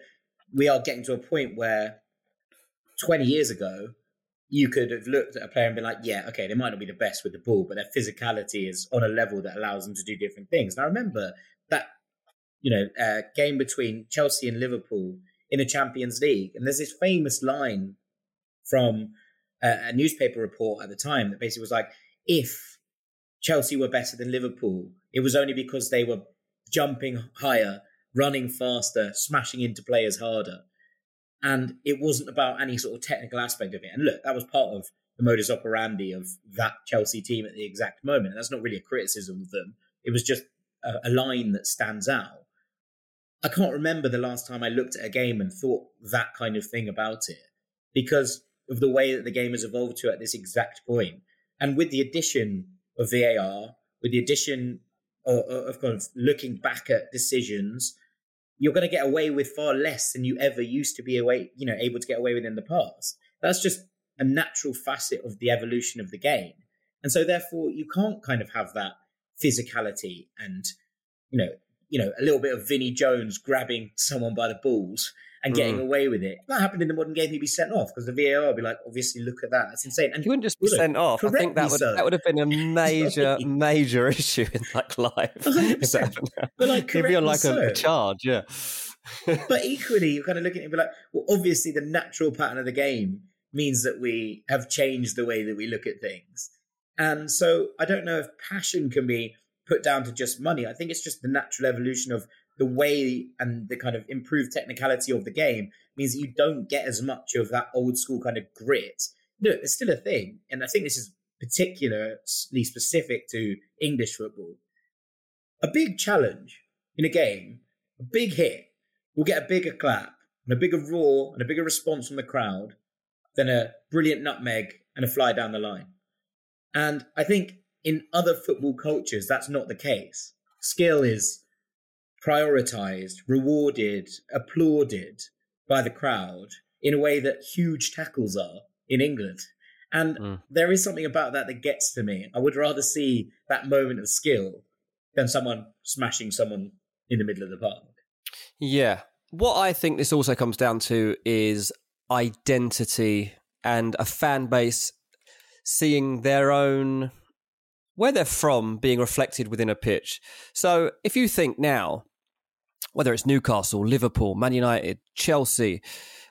we are getting to a point where twenty years ago, you could have looked at a player and been like, yeah, okay, they might not be the best with the ball, but their physicality is on a level that allows them to do different things. And I remember that, you know, uh, game between Chelsea and Liverpool in the Champions League. And there's this famous line from a, a newspaper report at the time that basically was like, if Chelsea were better than Liverpool, it was only because they were jumping higher, running faster, smashing into players harder. And it wasn't about any sort of technical aspect of it. And look, that was part of the modus operandi of that Chelsea team at the exact moment. And that's not really a criticism of them. It was just a, a line that stands out. I can't remember the last time I looked at a game and thought that kind of thing about it, because of the way that the game has evolved to at this exact point. And with the addition of V A R, with the addition of, of kind of looking back at decisions, you're going to get away with far less than you ever used to be away, you know, able to get away with in the past. That's just a natural facet of the evolution of the game. And so therefore you can't kind of have that physicality and, you know, you know, a little bit of Vinnie Jones grabbing someone by the balls and getting mm. away with it. If that happened in the modern game, he'd be sent off because the V A R would be like, obviously, look at that. That's insane. And he wouldn't just be sent off. I think that would so. that would have been a major, major issue in like life. But like, he'd be on like so. a, a charge, yeah. But equally, you're kind of looking at it and be like, well, obviously, the natural pattern of the game means that we have changed the way that we look at things. And so I don't know if passion can be put down to just money. I think it's just the natural evolution of the way and the kind of improved technicality of the game means that you don't get as much of that old school kind of grit. Look, it's still a thing. And I think this is particularly specific to English football. A big challenge in a game, a big hit, will get a bigger clap and a bigger roar and a bigger response from the crowd than a brilliant nutmeg and a fly down the line. And I think in other football cultures, that's not the case. Skill is prioritized, rewarded, applauded by the crowd in a way that huge tackles are in England. And mm. there is something about that that gets to me. I would rather see that moment of skill than someone smashing someone in the middle of the park. Yeah. What I think this also comes down to is identity and a fan base seeing their own, where they're from, being reflected within a pitch. So if you think now, whether it's Newcastle, Liverpool, Man United, Chelsea,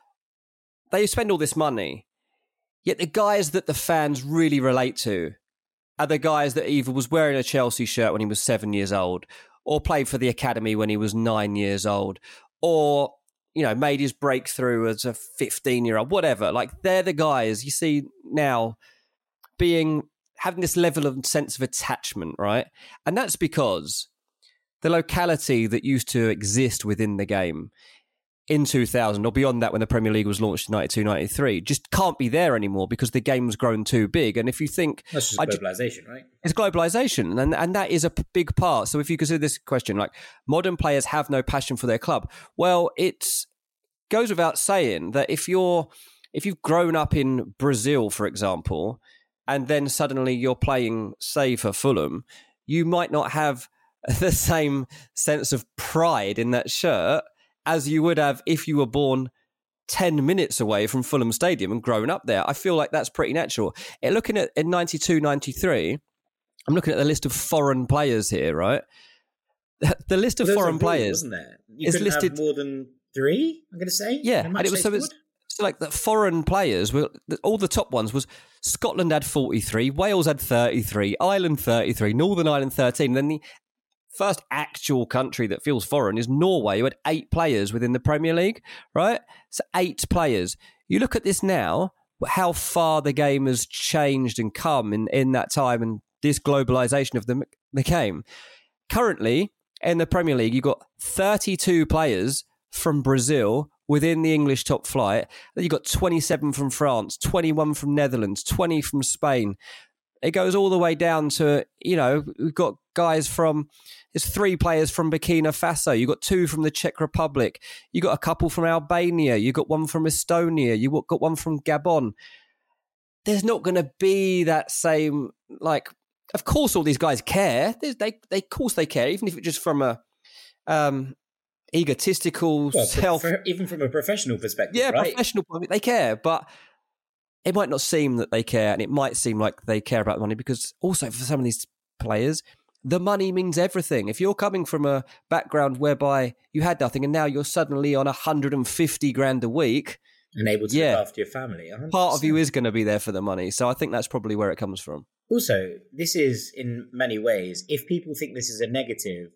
they spend all this money, yet the guys that the fans really relate to are the guys that either was wearing a Chelsea shirt when he was seven years old, or played for the academy when he was nine years old, or, you know, made his breakthrough as a fifteen-year-old, whatever. Like, they're the guys you see now being, having this level of sense of attachment, right? And that's because the locality that used to exist within the game in two thousand or beyond that when the Premier League was launched in ninety-two ninety-three just can't be there anymore because the game's grown too big. And if you think... That's just globalisation, right? It's globalisation, and, and that is a p- big part. So if you consider this question, like, modern players have no passion for their club, well, it goes without saying that if you're if you've grown up in Brazil, for example, and then suddenly you're playing, say, for Fulham, you might not have the same sense of pride in that shirt as you would have if you were born ten minutes away from Fulham Stadium and grown up there. I feel like that's pretty natural. And looking at in ninety-two ninety-three, I'm looking at the list of foreign players here, right? The list of well, foreign rule, players wasn't there? You is listed have more than three, I'm going to say. Yeah, and it was so it's, so like the foreign players were all the top ones was Scotland had forty-three, Wales had thirty-three, Ireland thirty-three, Northern Ireland thirteen. Then the first actual country that feels foreign is Norway, who had eight players within the Premier League, right? So eight players. You look at this now, how far the game has changed and come in, in that time and this globalisation of the, the game. Currently, in the Premier League, you've got thirty-two players from Brazil within the English top flight. Then you've got twenty-seven from France, twenty-one from Netherlands, twenty from Spain. It goes all the way down to, you know, we've got guys from, there's three players from Burkina Faso. You've got two from the Czech Republic. You've got a couple from Albania. You've got one from Estonia. You've got one from Gabon. There's not going to be that same, like, of course all these guys care. They, they, they, of course they care, even if it's just from a, um, egotistical, well, self... for, even from a professional perspective, yeah, right? professional, they care, but it might not seem that they care, and it might seem like they care about the money, because also for some of these players, the money means everything. If you're coming from a background whereby you had nothing and now you're suddenly on one hundred fifty grand a week... and able to yeah, look after your family. one hundred percent. Part of you is going to be there for the money. So I think that's probably where it comes from. Also, this is, in many ways, if people think this is a negative,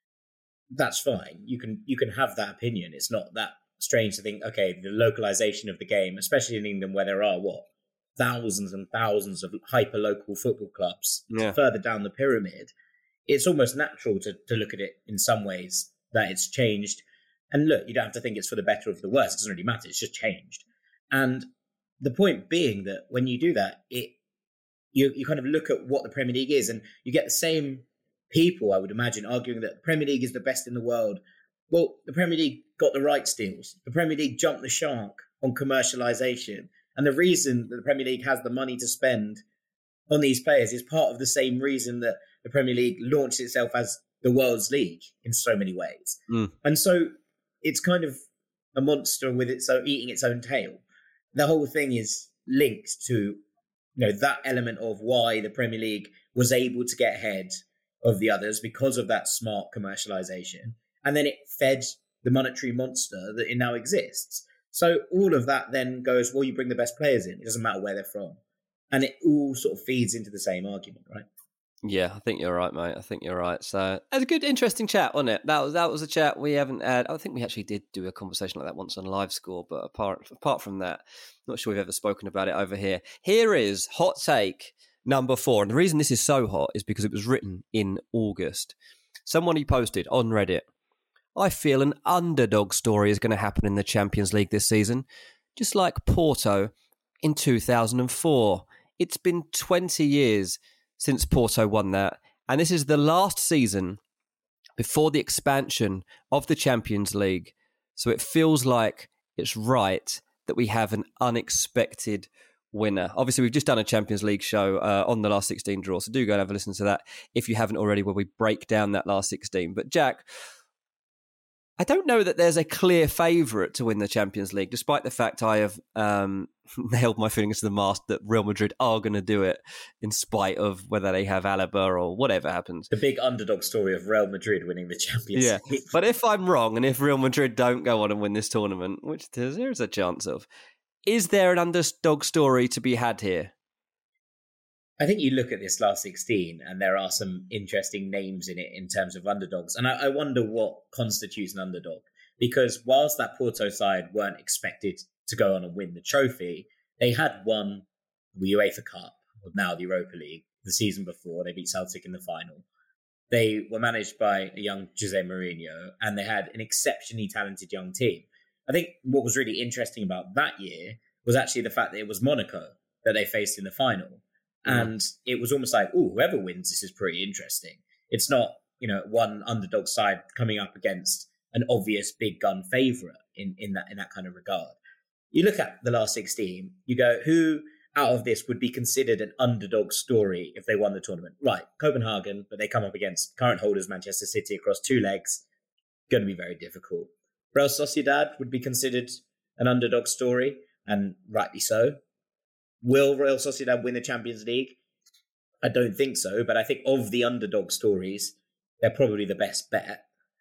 that's fine. You can you can have that opinion. It's not that strange to think, okay, the localization of the game, especially in England where there are, what, thousands and thousands of hyper-local football clubs Yeah. further down the pyramid, it's almost natural to, to look at it in some ways that it's changed. And look, you don't have to think it's for the better or for the worse. It doesn't really matter. It's just changed. And the point being that when you do that, it you you kind of look at what the Premier League is, and you get the same people, I would imagine, arguing that the Premier League is the best in the world. Well, the Premier League got the rights deals. The Premier League jumped the shark on commercialisation. And the reason that the Premier League has the money to spend on these players is part of the same reason that the Premier League launched itself as the world's league in so many ways. Mm. And so it's kind of a monster with its own, eating its own tail. The whole thing is linked to, you know, that element of why the Premier League was able to get ahead of the others because of that smart commercialization. And then it fed the monetary monster that it now exists. So all of that then goes, well, you bring the best players in. It doesn't matter where they're from. And it all sort of feeds into the same argument, right? Yeah, I think you're right, mate. I think you're right. So it was a good, interesting chat, wasn't it? That was that was a chat we haven't had. I think we actually did do a conversation like that once on Live Score, but apart apart from that, not sure we've ever spoken about it over here. Here is hot take number four, and the reason this is so hot is because it was written in August. Someone he posted on Reddit, I feel an underdog story is going to happen in the Champions League this season, just like Porto in two thousand four. It's been twenty years since Porto won that, and this is the last season before the expansion of the Champions League. So it feels like it's right that we have an unexpected winner. Obviously, we've just done a Champions League show uh, on the last sixteen draw, so do go and have a listen to that if you haven't already, where we break down that last sixteen. But Jack, I don't know that there's a clear favourite to win the Champions League, despite the fact I have um, nailed my fingers to the mast that Real Madrid are going to do it in spite of whether they have Alaba or whatever happens. The big underdog story of Real Madrid winning the Champions yeah. League. But if I'm wrong, and if Real Madrid don't go on and win this tournament, which there is a chance of, is there an underdog story to be had here? I think you look at this last sixteen and there are some interesting names in it in terms of underdogs. And I, I wonder what constitutes an underdog. Because whilst that Porto side weren't expected to go on and win the trophy, they had won the UEFA Cup, or now the Europa League, the season before. They beat Celtic in the final. They were managed by a young Jose Mourinho, and they had an exceptionally talented young team. I think what was really interesting about that year was actually the fact that it was Monaco that they faced in the final. And it was almost like, oh, whoever wins, this is pretty interesting. It's not, you know, one underdog side coming up against an obvious big gun favourite in, in that in that kind of regard. You look at the last sixteen, you go, who out of this would be considered an underdog story if they won the tournament? Right, Copenhagen, but they come up against current holders Manchester City across two legs. Going to be very difficult. Real Sociedad would be considered an underdog story, and rightly so. Will Real Sociedad win the Champions League? I don't think so, but I think of the underdog stories, they're probably the best bet.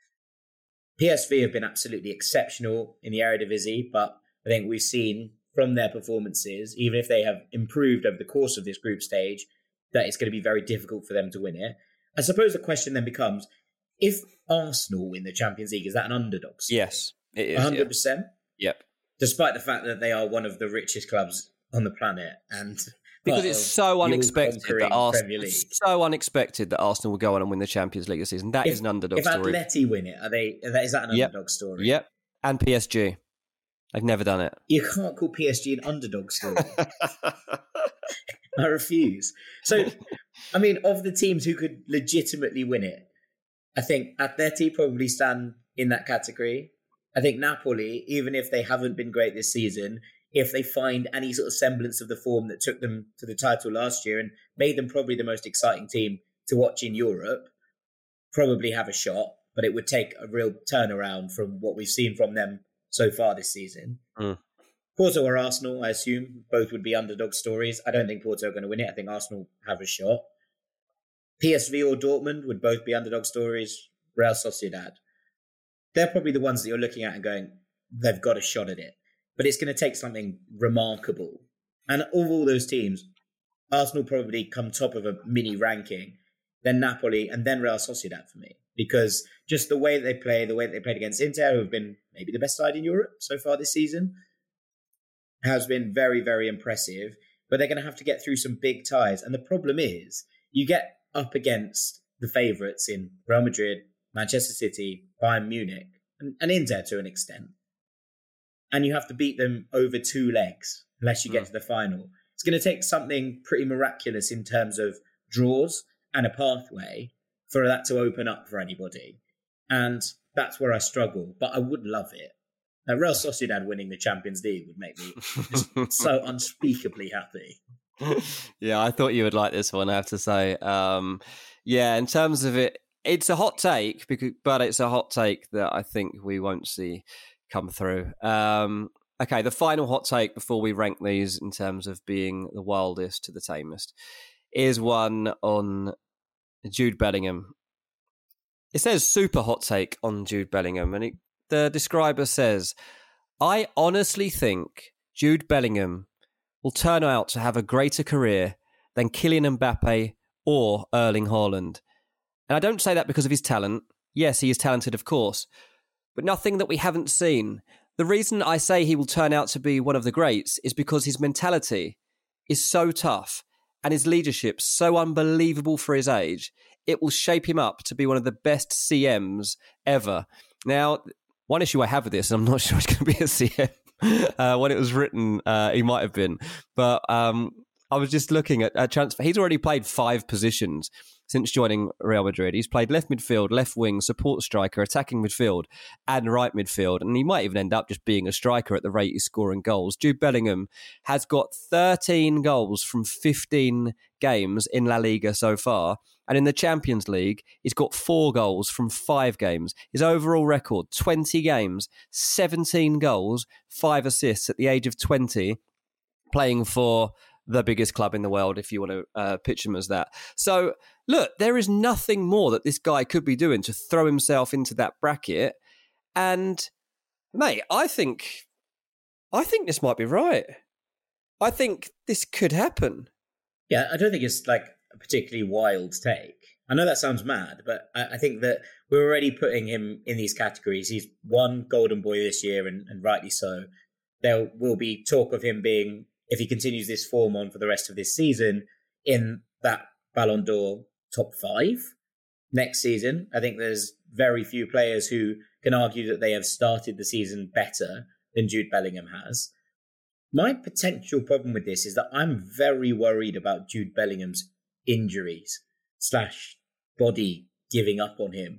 P S V have been absolutely exceptional in the Eredivisie, but I think we've seen from their performances, even if they have improved over the course of this group stage, that it's going to be very difficult for them to win it. I suppose the question then becomes, if Arsenal win the Champions League, is that an underdog story? Yes, it is. one hundred percent? Yeah. Yep. Despite the fact that they are one of the richest clubs on the planet, and because it's so unexpected that Arsenal, it's so unexpected that Arsenal will go on and win the Champions League this season. That if, is an underdog if story. If Atleti win it, are they? Is that an yep. underdog story? Yep. And P S G, they've never done it. You can't call P S G an underdog story. I refuse. So, I mean, of the teams who could legitimately win it, I think Atleti probably stand in that category. I think Napoli, even if they haven't been great this season, if they find any sort of semblance of the form that took them to the title last year and made them probably the most exciting team to watch in Europe, probably have a shot. but it would take a real turnaround from what we've seen from them so far this season. Mm. Porto or Arsenal, I assume, both would be underdog stories. I don't think Porto are going to win it. I think Arsenal have a shot. P S V or Dortmund would both be underdog stories. Real Sociedad. They're probably the ones that you're looking at and going, they've got a shot at it. But it's going to take something remarkable. And of all those teams, Arsenal probably come top of a mini ranking, then Napoli, and then Real Sociedad for me. Because just the way that they play, the way that they played against Inter, who have been maybe the best side in Europe so far this season, has been very, very impressive. But they're going to have to get through some big ties. And the problem is, you get up against the favourites in Real Madrid, Manchester City, Bayern Munich, and, and Inter to an extent. And you have to beat them over two legs, unless you get mm. to the final. It's going to take something pretty miraculous in terms of draws and a pathway for that to open up for anybody. And that's where I struggle, but I would love it. Now, Real Sociedad winning the Champions League would make me just so unspeakably happy. Yeah, I thought you would like this one, I have to say. Um, yeah, in terms of it, it's a hot take, because, but it's a hot take that I think we won't see come through. Um, okay, the final hot take before we rank these in terms of being the wildest to the tamest is one on Jude Bellingham. It says super hot take on Jude Bellingham, and it, the describer says, I honestly think Jude Bellingham will turn out to have a greater career than Kylian Mbappe or Erling Haaland. And I don't say that because of his talent. Yes, he is talented, of course, but nothing that we haven't seen. The reason I say he will turn out to be one of the greats is because his mentality is so tough and his leadership so unbelievable for his age. It will shape him up to be one of the best C Ms ever. Now, one issue I have with this, and I'm not sure he's going to be a C M. Uh, when it was written, uh, he might have been. But um, I was just looking at, at transfer. He's already played five positions since joining Real Madrid. He's played left midfield, left wing, support striker, attacking midfield, and right midfield. And he might even end up just being a striker at the rate he's scoring goals. Jude Bellingham has got thirteen goals from fifteen games in La Liga so far. And in the Champions League, he's got four goals from five games. His overall record, twenty games, seventeen goals, five assists at the age of twenty, playing for the biggest club in the world, if you want to uh, pitch him as that. So, look, there is nothing more that this guy could be doing to throw himself into that bracket. And, mate, I think, I think this might be right. I think this could happen. Yeah, I don't think it's like a particularly wild take. I know that sounds mad, but I, I think that we're already putting him in these categories. He's won Golden Boy this year, and, and rightly so. There will be talk of him being, if he continues this form on for the rest of this season, in that Ballon d'Or top five next season. I think there's very few players who can argue that they have started the season better than Jude Bellingham has. My potential problem with this is that I'm very worried about Jude Bellingham's injuries slash body giving up on him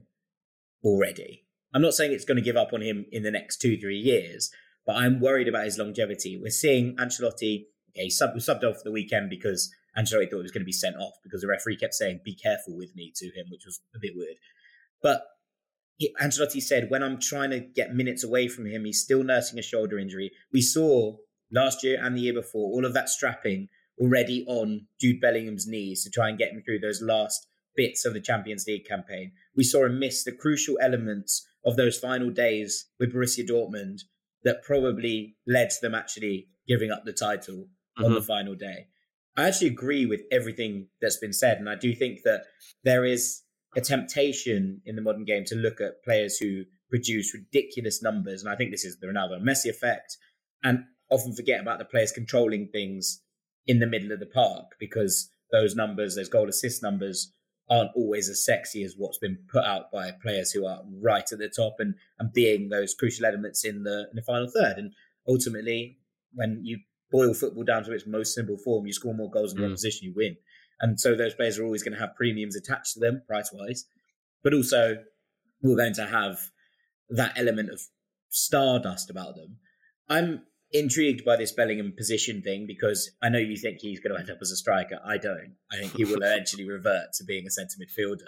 already. I'm not saying it's going to give up on him in the next two, three years, but I'm worried about his longevity. We're seeing Ancelotti, okay, sub, subbed off the weekend because Ancelotti thought he was going to be sent off because the referee kept saying, be careful with me to him, which was a bit weird. But he, Ancelotti said, when I'm trying to get minutes away from him, he's still nursing a shoulder injury. We saw last year and the year before, all of that strapping already on Jude Bellingham's knees to try and get him through those last bits of the Champions League campaign. We saw him miss the crucial elements of those final days with Borussia Dortmund that probably led to them actually giving up the title mm-hmm. on the final day. I actually agree with everything that's been said, and I do think that there is a temptation in the modern game to look at players who produce ridiculous numbers, and I think this is the Ronaldo and Messi effect, and often forget about the players controlling things in the middle of the park, because those numbers, those goal assist numbers, aren't always as sexy as what's been put out by players who are right at the top and, and being those crucial elements in the in the final third. And ultimately, when you boil football down to its most simple form, you score more goals in the mm. opposition, you win. And so those players are always going to have premiums attached to them, price-wise, but also we're going to have that element of stardust about them. I'm intrigued by this Bellingham position thing because I know you think he's going to end up as a striker. I don't. I think he will eventually revert to being a centre midfielder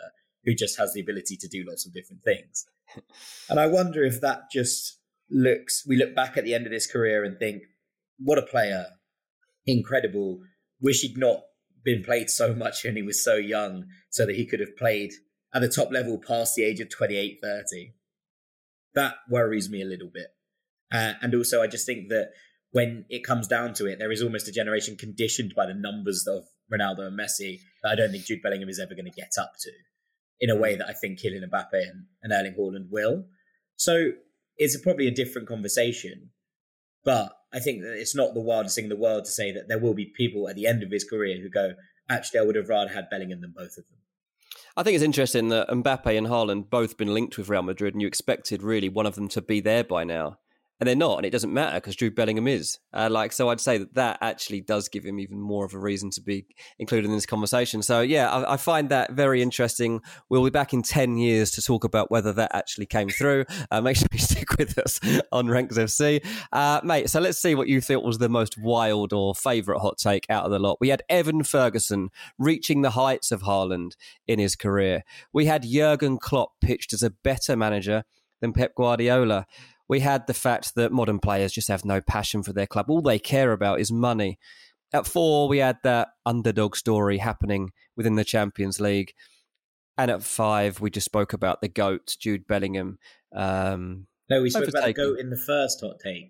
who just has the ability to do lots of different things. And I wonder if that just looks, we look back at the end of his career and think, what a player, incredible. Wish he'd not been played so much when he was so young so that he could have played at the top level past the age of twenty-eight, thirty. That worries me a little bit. Uh, and also, I just think that when it comes down to it, there is almost a generation conditioned by the numbers of Ronaldo and Messi that I don't think Jude Bellingham is ever going to get up to in a way that I think Kylian Mbappe and, and Erling Haaland will. So it's probably a different conversation. But I think that it's not the wildest thing in the world to say that there will be people at the end of his career who go, actually, I would have rather had Bellingham than both of them. I think it's interesting that Mbappe and Haaland both been linked with Real Madrid, and you expected really one of them to be there by now. And they're not, and it doesn't matter because Jude Bellingham is. Uh, like, so I'd say that that actually does give him even more of a reason to be included in this conversation. So yeah, I, I find that very interesting. We'll be back in ten years to talk about whether that actually came through. Uh, make sure you stick with us on Ranks F C. Uh, mate, so let's see what you thought was the most wild or favourite hot take out of the lot. We had Evan Ferguson reaching the heights of Haaland in his career. We had Jurgen Klopp pitched as a better manager than Pep Guardiola. We had the fact that modern players just have no passion for their club. All they care about is money. At four, we had that underdog story happening within the Champions League. And at five, we just spoke about the GOAT, Jude Bellingham. Um, no, we spoke about the GOAT in the first hot take.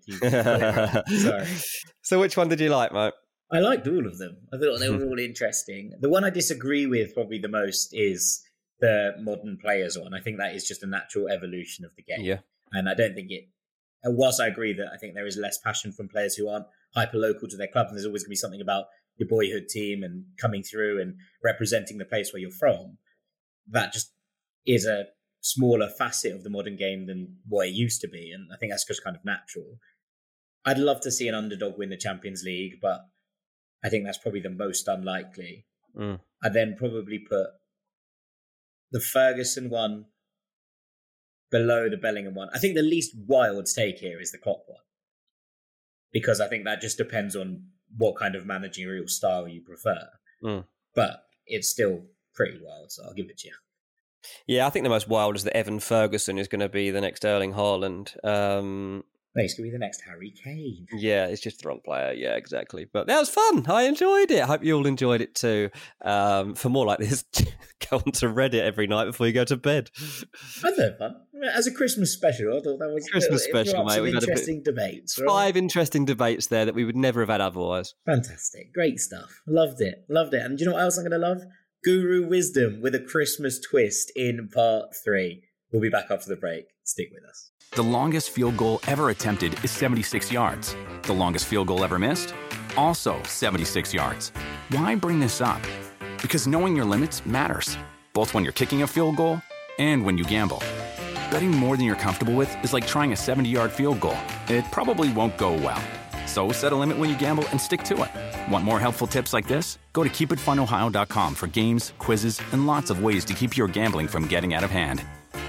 Sorry. So which one did you like, mate? I liked all of them. I thought they were all interesting. The one I disagree with probably the most is the modern players one. I think that is just a natural evolution of the game. Yeah. And I don't think it, whilst I agree that I think there is less passion from players who aren't hyper-local to their club, and there's always going to be something about your boyhood team and coming through and representing the place where you're from, that just is a smaller facet of the modern game than what it used to be. And I think that's just kind of natural. I'd love to see an underdog win the Champions League, but I think that's probably the most unlikely. Mm. I'd then probably put the Ferguson one below the Bellingham one. I think the least wild take here is the Klopp one, because I think that just depends on what kind of managerial style you prefer. Mm. But it's still pretty wild, so I'll give it to you. Yeah, I think the most wild is that Evan Ferguson is going to be the next Erling Haaland. Um, no, he's going to be the next Harry Kane. Yeah, it's just the wrong player. Yeah, exactly. But that was fun. I enjoyed it. I hope you all enjoyed it too. Um, for more like this, go on to Reddit every night before you go to bed. I thought fun. As a Christmas special, I thought that was Christmas it, special, it mate. We've interesting had a bit, debates. Right? Five interesting debates there that we would never have had otherwise. Fantastic. Great stuff. Loved it. Loved it. And do you know what else I'm going to love? Guru Wisdom with a Christmas twist in part three. We'll be back after the break. Stick with us. The longest field goal ever attempted is seventy-six yards. The longest field goal ever missed? Also seventy-six yards. Why bring this up? Because knowing your limits matters, both when you're kicking a field goal and when you gamble. Betting more than you're comfortable with is like trying a seventy-yard field goal. It probably won't go well. So set a limit when you gamble and stick to it. Want more helpful tips like this? Go to keep it fun ohio dot com for games, quizzes, and lots of ways to keep your gambling from getting out of hand.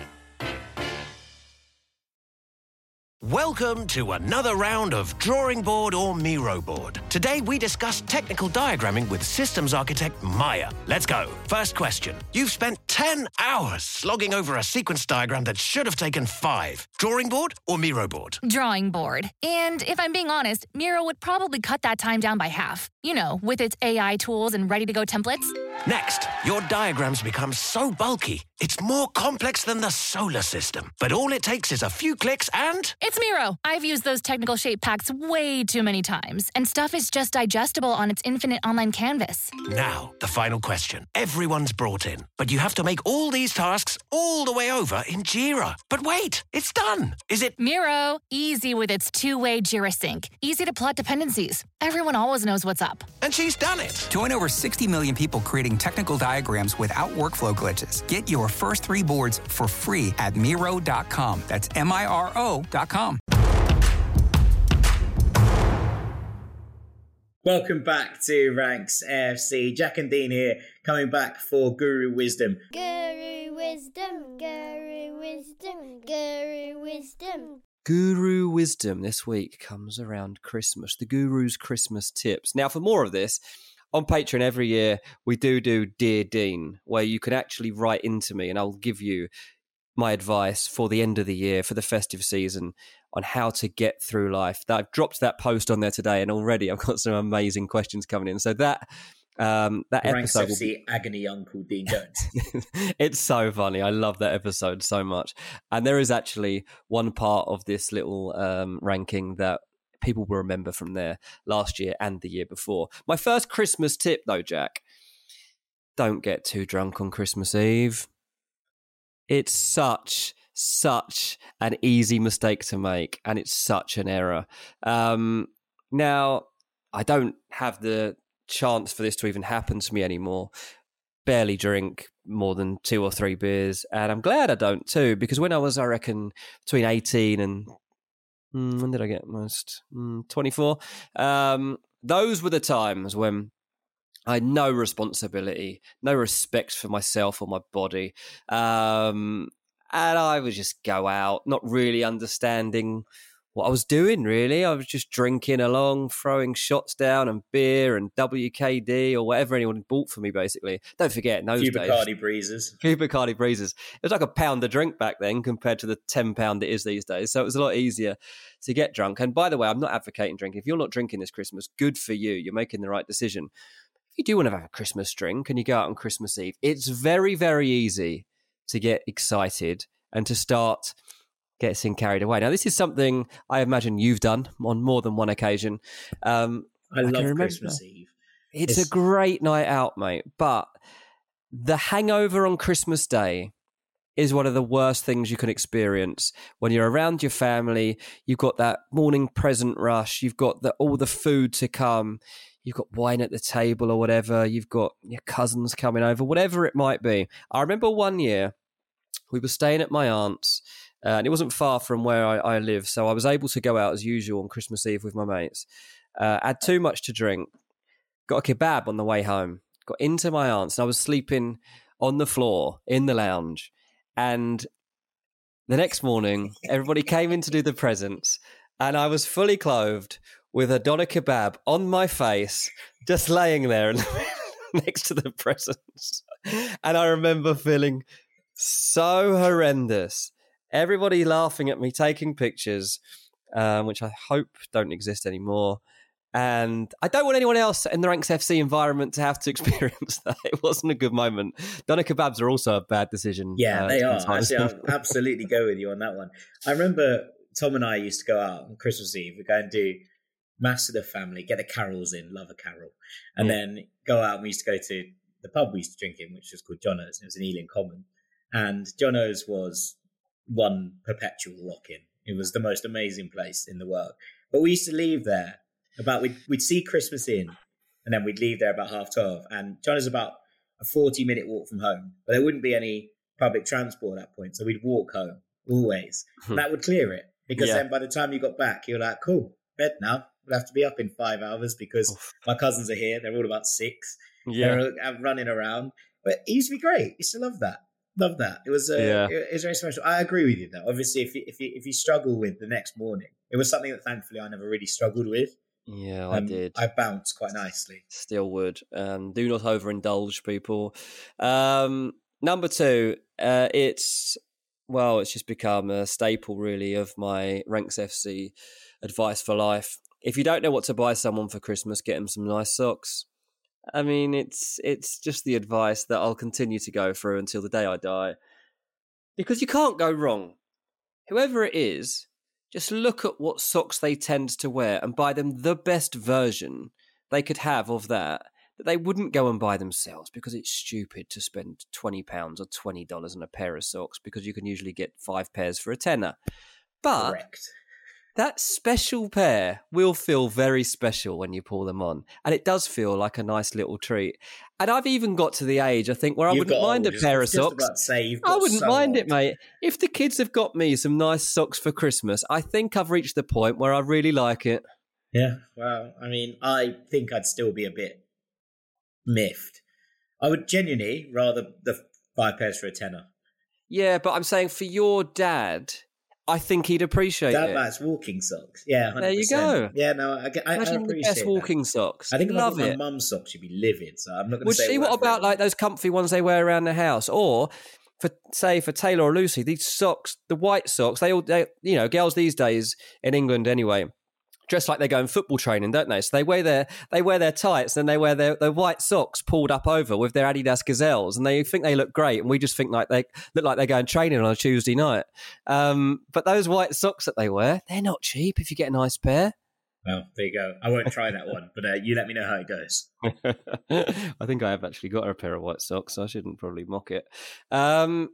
Welcome to another round of Drawing Board or Miro Board. Today we discuss technical diagramming with systems architect Maya. Let's go. First question. You've spent ten hours slogging over a sequence diagram that should have taken five. Drawing board or Miro board? Drawing board. And if I'm being honest, Miro would probably cut that time down by half. You know, with its A I tools and ready-to-go templates. Next, your diagrams become so bulky, it's more complex than the solar system. But all it takes is a few clicks and... It's Miro. I've used those technical shape packs way too many times, and stuff is just digestible on its infinite online canvas. Now, the final question. Everyone's brought in, but you have to make all these tasks all the way over in Jira. But wait, it's done. Is it... Miro, easy with its two-way Jira sync. Easy to plot dependencies. Everyone always knows what's up. And she's done it. Join over sixty million people creating technical diagrams without workflow glitches. Get your first three boards for free at Miro dot com. That's M I R O dot com. Welcome back to Ranks A F C. Jack and Dean here, coming back for Guru Wisdom. Guru Wisdom, Guru Wisdom, Guru Wisdom. Guru Wisdom this week comes around Christmas, the Guru's Christmas tips. Now, for more of this, on Patreon every year, we do do Dear Dean, where you can actually write into me and I'll give you my advice for the end of the year, for the festive season, on how to get through life. I've dropped that post on there today, and already I've got some amazing questions coming in. So that um, that Ranks episode F C will be... agony Uncle Dean Jones. It's so funny. I love that episode so much. And there is actually one part of this little um, ranking that people will remember from there last year and the year before. My first Christmas tip, though, Jack, don't get too drunk on Christmas Eve. It's such, such an easy mistake to make, and it's such an error. Um, now, I don't have the chance for this to even happen to me anymore. Barely drink more than two or three beers, and I'm glad I don't too, because when I was, I reckon, between eighteen and mm, when did I get most? Mm, twenty-four. Um, those were the times when I had no responsibility, no respect for myself or my body. Um, and I would just go out, not really understanding what I was doing, really. I was just drinking along, throwing shots down and beer and W K D or whatever anyone bought for me, basically. Don't forget, in those few days... Bacardi Breezes. A few Bacardi Breezes. It was like a pound a drink back then compared to the ten pound it is these days. So it was a lot easier to get drunk. And by the way, I'm not advocating drinking. If you're not drinking this Christmas, good for you. You're making the right decision. You do want to have a Christmas drink and you go out on Christmas Eve, it's very, very easy to get excited and to start getting carried away. Now, this is something I imagine you've done on more than one occasion. Um, I, I love remember, Christmas Eve. It's, it's a great night out, mate. But the hangover on Christmas Day is one of the worst things you can experience when you're around your family. You've got that morning present rush. You've got the, all the food to come. You've got wine at the table or whatever. You've got your cousins coming over, whatever it might be. I remember one year we were staying at my aunt's, uh, and it wasn't far from where I, I live. So I was able to go out as usual on Christmas Eve with my mates. Uh, had too much to drink. Got a kebab on the way home. Got into my aunt's and I was sleeping on the floor in the lounge. And the next morning, everybody came in to do the presents and I was fully clothed with a doner kebab on my face, just laying there next to the presents. And I remember feeling so horrendous. Everybody laughing at me, taking pictures, um, which I hope don't exist anymore. And I don't want anyone else in the Ranks F C environment to have to experience that. It wasn't a good moment. Doner kebabs are also a bad decision. Yeah, uh, they are. Actually, I'll absolutely go with you on that one. I remember Tom and I used to go out on Christmas Eve. We'd go and do mass of the family, get the carols in, love a carol, and yeah. then go out. And we used to go to the pub we used to drink in, which was called Jono's. It was in Ealing Common. And Jono's was one perpetual lock-in. It was the most amazing place in the world. But we used to leave there about, we'd, we'd see Christmas in, and then we'd leave there about half twelve. And Jono's about a forty-minute walk from home. But there wouldn't be any public transport at that point. So we'd walk home, always. And that would clear it. Because yeah. then by the time you got back, you're like, cool, bed now. We'll have to be up in five hours because Oof. my cousins are here. They're all about six. Yeah. They're running around. But it used to be great. I used to love that. Love that. It was uh, yeah. it, it was very special. I agree with you, though. Obviously, if you, if you if you struggle with the next morning, it was something that thankfully I never really struggled with. Yeah, I um, did. I bounced quite nicely. Still would. Um, do not overindulge, people. Um, number two, uh, it's well, it's just become a staple, really, of my Ranks F C advice for life. If you don't know what to buy someone for Christmas, get them some nice socks. I mean, it's it's just the advice that I'll continue to go through until the day I die. Because you can't go wrong. Whoever it is, just look at what socks they tend to wear and buy them the best version they could have of that, that they wouldn't go and buy themselves, because it's stupid to spend twenty pounds or twenty dollars on a pair of socks because you can usually get five pairs for a tenner. But Correct. That special pair will feel very special when you pull them on. And it does feel like a nice little treat. And I've even got to the age, I think, where I You've wouldn't mind old. a pair just, of socks. Just say I wouldn't so mind old. it, mate. If the kids have got me some nice socks for Christmas, I think I've reached the point where I really like it. Yeah, well, I mean, I think I'd still be a bit miffed. I would genuinely rather the five pairs for a tenner. Yeah, but I'm saying for your dad, I think he'd appreciate that it. That's walking socks. Yeah, one hundred percent. There you go. Yeah, no, I, I, I Imagine appreciate the best that. walking socks. I think if I Love got my it. mum's socks, she'd be livid. So I'm not going to Would say. she? a What word for about everyone. like those comfy ones they wear around the house, or for say for Taylor or Lucy, these socks, the white socks? They all, they, you know, girls these days in England anyway, dress like they're going football training, don't they? So they wear their they wear their tights and they wear their, their white socks pulled up over with their Adidas Gazelles, and they think they look great, and we just think like they look like they're going training on a Tuesday night. Um, but those white socks that they wear, they're not cheap if you get a nice pair. Well, there you go. I won't try that one, but uh, you let me know how it goes. I think I have actually got a pair of white socks, so I shouldn't probably mock it. Um,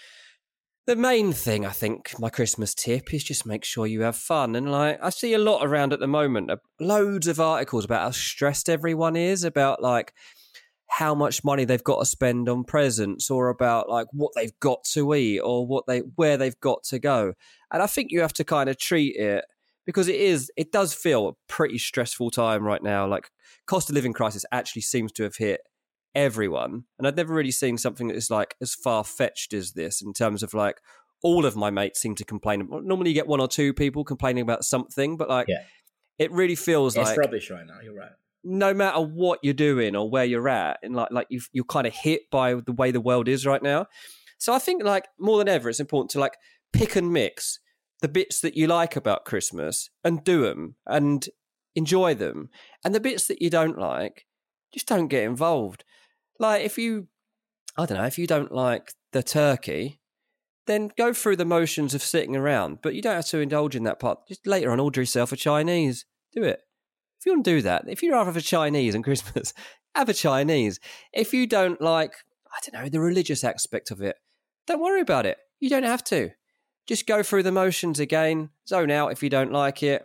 the main thing, I think, my Christmas tip is just make sure you have fun. And like I see a lot around at the moment, uh, loads of articles about how stressed everyone is, about like how much money they've got to spend on presents, or about like what they've got to eat, or what they where they've got to go. And I think you have to kind of treat it, because it is, it does feel a pretty stressful time right now. Like cost of living crisis actually seems to have hit everyone. And I've never really seen something that is like as far-fetched as this, in terms of like all of my mates seem to complain. Normally you get one or two people complaining about something, but like Yeah. it really feels It's like rubbish right now. You're right. no matter what you're doing or where you're at, and like like you you're kind of hit by the way the world is right now. So I think like more than ever, it's important to like pick and mix the bits that you like about Christmas and do them and enjoy them, and the bits that you don't like, just don't get involved. Like if you, I don't know, if you don't like the turkey, then go through the motions of sitting around, but you don't have to indulge in that part. Just later on, order yourself a Chinese. Do it. If you want to do that, if you'd rather have a Chinese on Christmas, have a Chinese. If you don't like, I don't know, the religious aspect of it, don't worry about it. You don't have to. Just go through the motions again, zone out if you don't like it,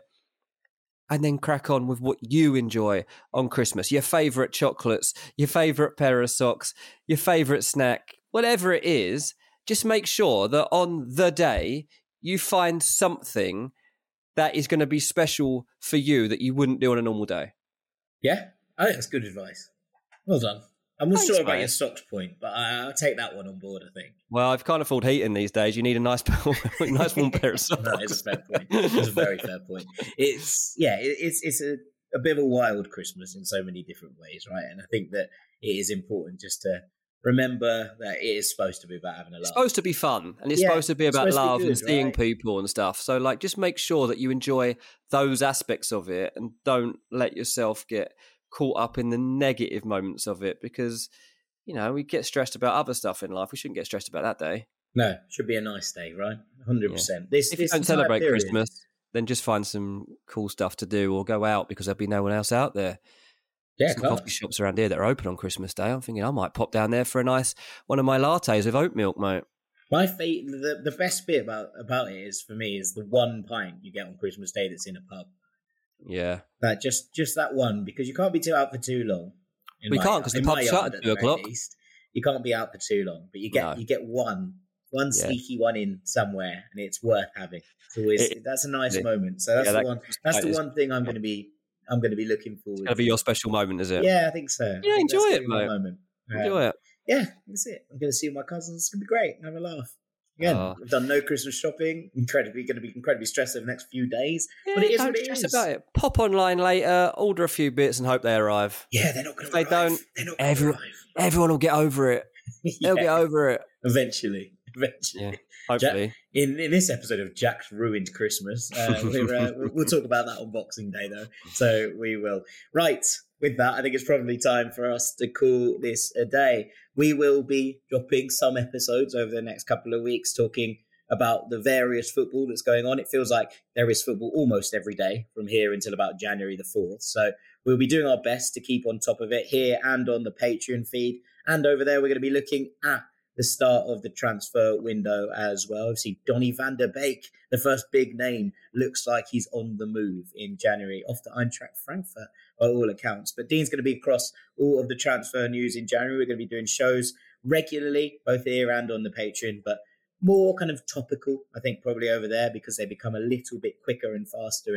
and then crack on with what you enjoy on Christmas. Your favourite chocolates, your favourite pair of socks, your favourite snack, whatever it is, just make sure that on the day you find something that is going to be special for you that you wouldn't do on a normal day. Yeah, I think that's good advice. Well done. I'm not Thanks, sure about mate. your socks point, but I, I'll take that one on board, I think. Well, I've can't afford heating these days. You need a nice, nice warm pair of socks. No, it's a fair point. It's a very fair point. It's, yeah, it, it's it's a, a bit of a wild Christmas in so many different ways, right? And I think that it is important just to remember that it is supposed to be about having a laugh. It's supposed to be fun, and it's Yeah, supposed to be it's about supposed to be love good, and seeing right? people and stuff. So, like, just make sure that you enjoy those aspects of it, and don't let yourself get caught up in the negative moments of it, because, you know, we get stressed about other stuff in life. We shouldn't get stressed about that day. No, should be a nice day, right? one hundred percent. This, If you this don't entire celebrate period- Christmas, then just find some cool stuff to do or go out, because there'll be no one else out there. Yeah, Some class. coffee shops around here that are open on Christmas Day. I'm thinking I might pop down there for a nice one of my lattes with oat milk, mate. My fate, the, the best bit about, about it is, for me, is the one pint you get on Christmas Day that's in a pub. Yeah. That just just that one, because you can't be too out for too long. in We my can't, yard- 'cause the in pub's my shut yard at at two the very o'clock. least. You can't be out for too long, but you get No. you get one one Yeah. sneaky one in somewhere, and it's worth having. It's always It- that's a nice it- moment. So that's yeah, the that one. Christmas That's night the is- one thing I'm going to be I'm going to be looking forward. It's going to be your special moment, is it? Yeah, I think so. I Yeah, think that's enjoy gonna it, be my mate. Moment. Um, Enjoy it. Yeah, that's it. I'm going to see my cousins. It's going to be great. Have a laugh. Again, Oh. I've done no Christmas shopping. Incredibly, going to be incredibly stressed over the next few days. Yeah, but it is don't what it stress is. about it. Pop online later, order a few bits, and hope they arrive. Yeah, they're not going If to they arrive. don't, They're not going to everyone, arrive. everyone will get over it. They'll Yeah, get over it. eventually. Eventually. Yeah, hopefully. Jack, in in this episode of Jack's Ruined Christmas, uh, we're, uh, we'll we'll talk about that on Boxing Day, though. So we will. Right, with that, I think it's probably time for us to call this a day. We will be dropping some episodes over the next couple of weeks, talking about the various football that's going on. It feels like there is football almost every day from here until about January the fourth. So we'll be doing our best to keep on top of it here and on the Patreon feed. And over there, we're going to be looking at the start of the transfer window as well. Obviously, Donny van der Beek, the first big name, looks like he's on the move in January, off to Eintracht Frankfurt by all accounts. But Dean's going to be across all of the transfer news in January. We're going to be doing shows regularly, both here and on the Patreon, but more kind of topical, I think, probably over there, because they become a little bit quicker and faster and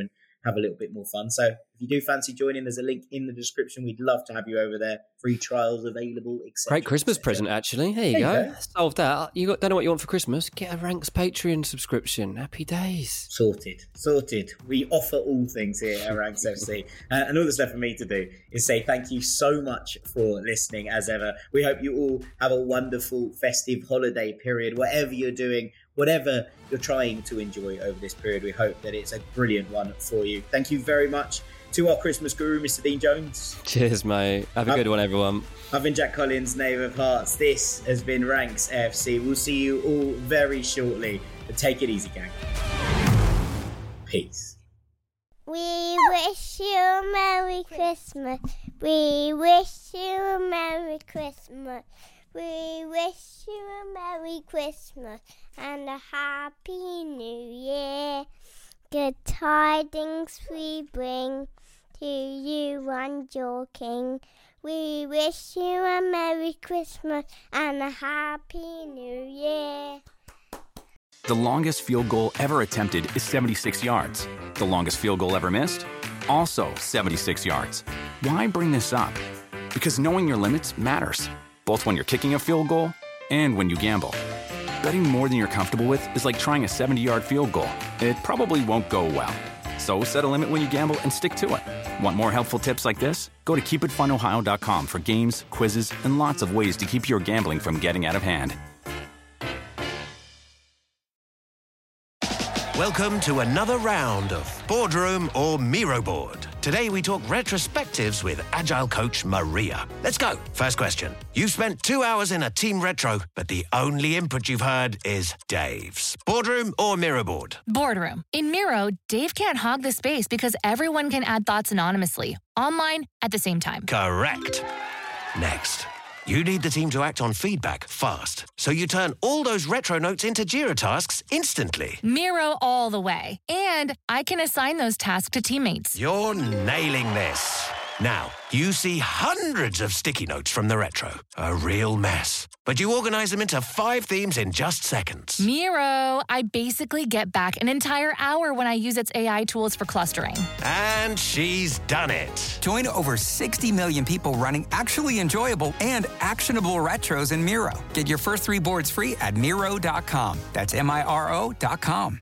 have a little bit more fun. So if you do fancy joining, there's a link in the description. We'd love to have you over there. Free trials available, et cetera. Great Christmas present, actually. There you There you go. go. Solved that. You got, don't know what you want for Christmas? Get a Ranks Patreon subscription. Happy days. Sorted, sorted. We offer all things here at Ranks F C. Uh, and all that's left for me to do is say thank you so much for listening as ever. We hope you all have a wonderful festive holiday period, whatever you're doing, whatever you're trying to enjoy over this period. We hope that it's a brilliant one for you. Thank you very much to our Christmas guru, Mister Dean Jones. Cheers, mate. Have a good one, everyone. I've been Jack Collins, Knave of Hearts. This has been Ranks F C. We'll see you all very shortly. But take it easy, gang. Peace. We wish you a Merry Christmas. We wish you a Merry Christmas. We wish you a Merry Christmas and a Happy New Year. Good tidings we bring to you and your King. We wish you a Merry Christmas and a Happy New Year. The longest field goal ever attempted is seventy-six yards. The longest field goal ever missed? Also seventy-six yards. Why bring this up? Because knowing your limits matters, both when you're kicking a field goal and when you gamble. Betting more than you're comfortable with is like trying a seventy-yard field goal. It probably won't go well. So set a limit when you gamble and stick to it. Want more helpful tips like this? Go to keep it fun ohio dot com for games, quizzes, and lots of ways to keep your gambling from getting out of hand. Welcome to another round of Boardroom or Miro Board. Today we talk retrospectives with Agile coach Maria. Let's go. First question. You've spent two hours in a team retro, but the only input you've heard is Dave's. Boardroom or Miro Board? Boardroom. In Miro, Dave can't hog the space because everyone can add thoughts anonymously, online, at the same time. Correct. Next. You need the team to act on feedback fast, so you turn all those retro notes into Jira tasks instantly. Miro all the way. And I can assign those tasks to teammates. You're nailing this. Now, you see hundreds of sticky notes from the retro. A real mess. But you organize them into five themes in just seconds. Miro, I basically get back an entire hour when I use its A I tools for clustering. And she's done it. Join over sixty million people running actually enjoyable and actionable retros in Miro. Get your first three boards free at Miro dot com. That's M I R O dot com.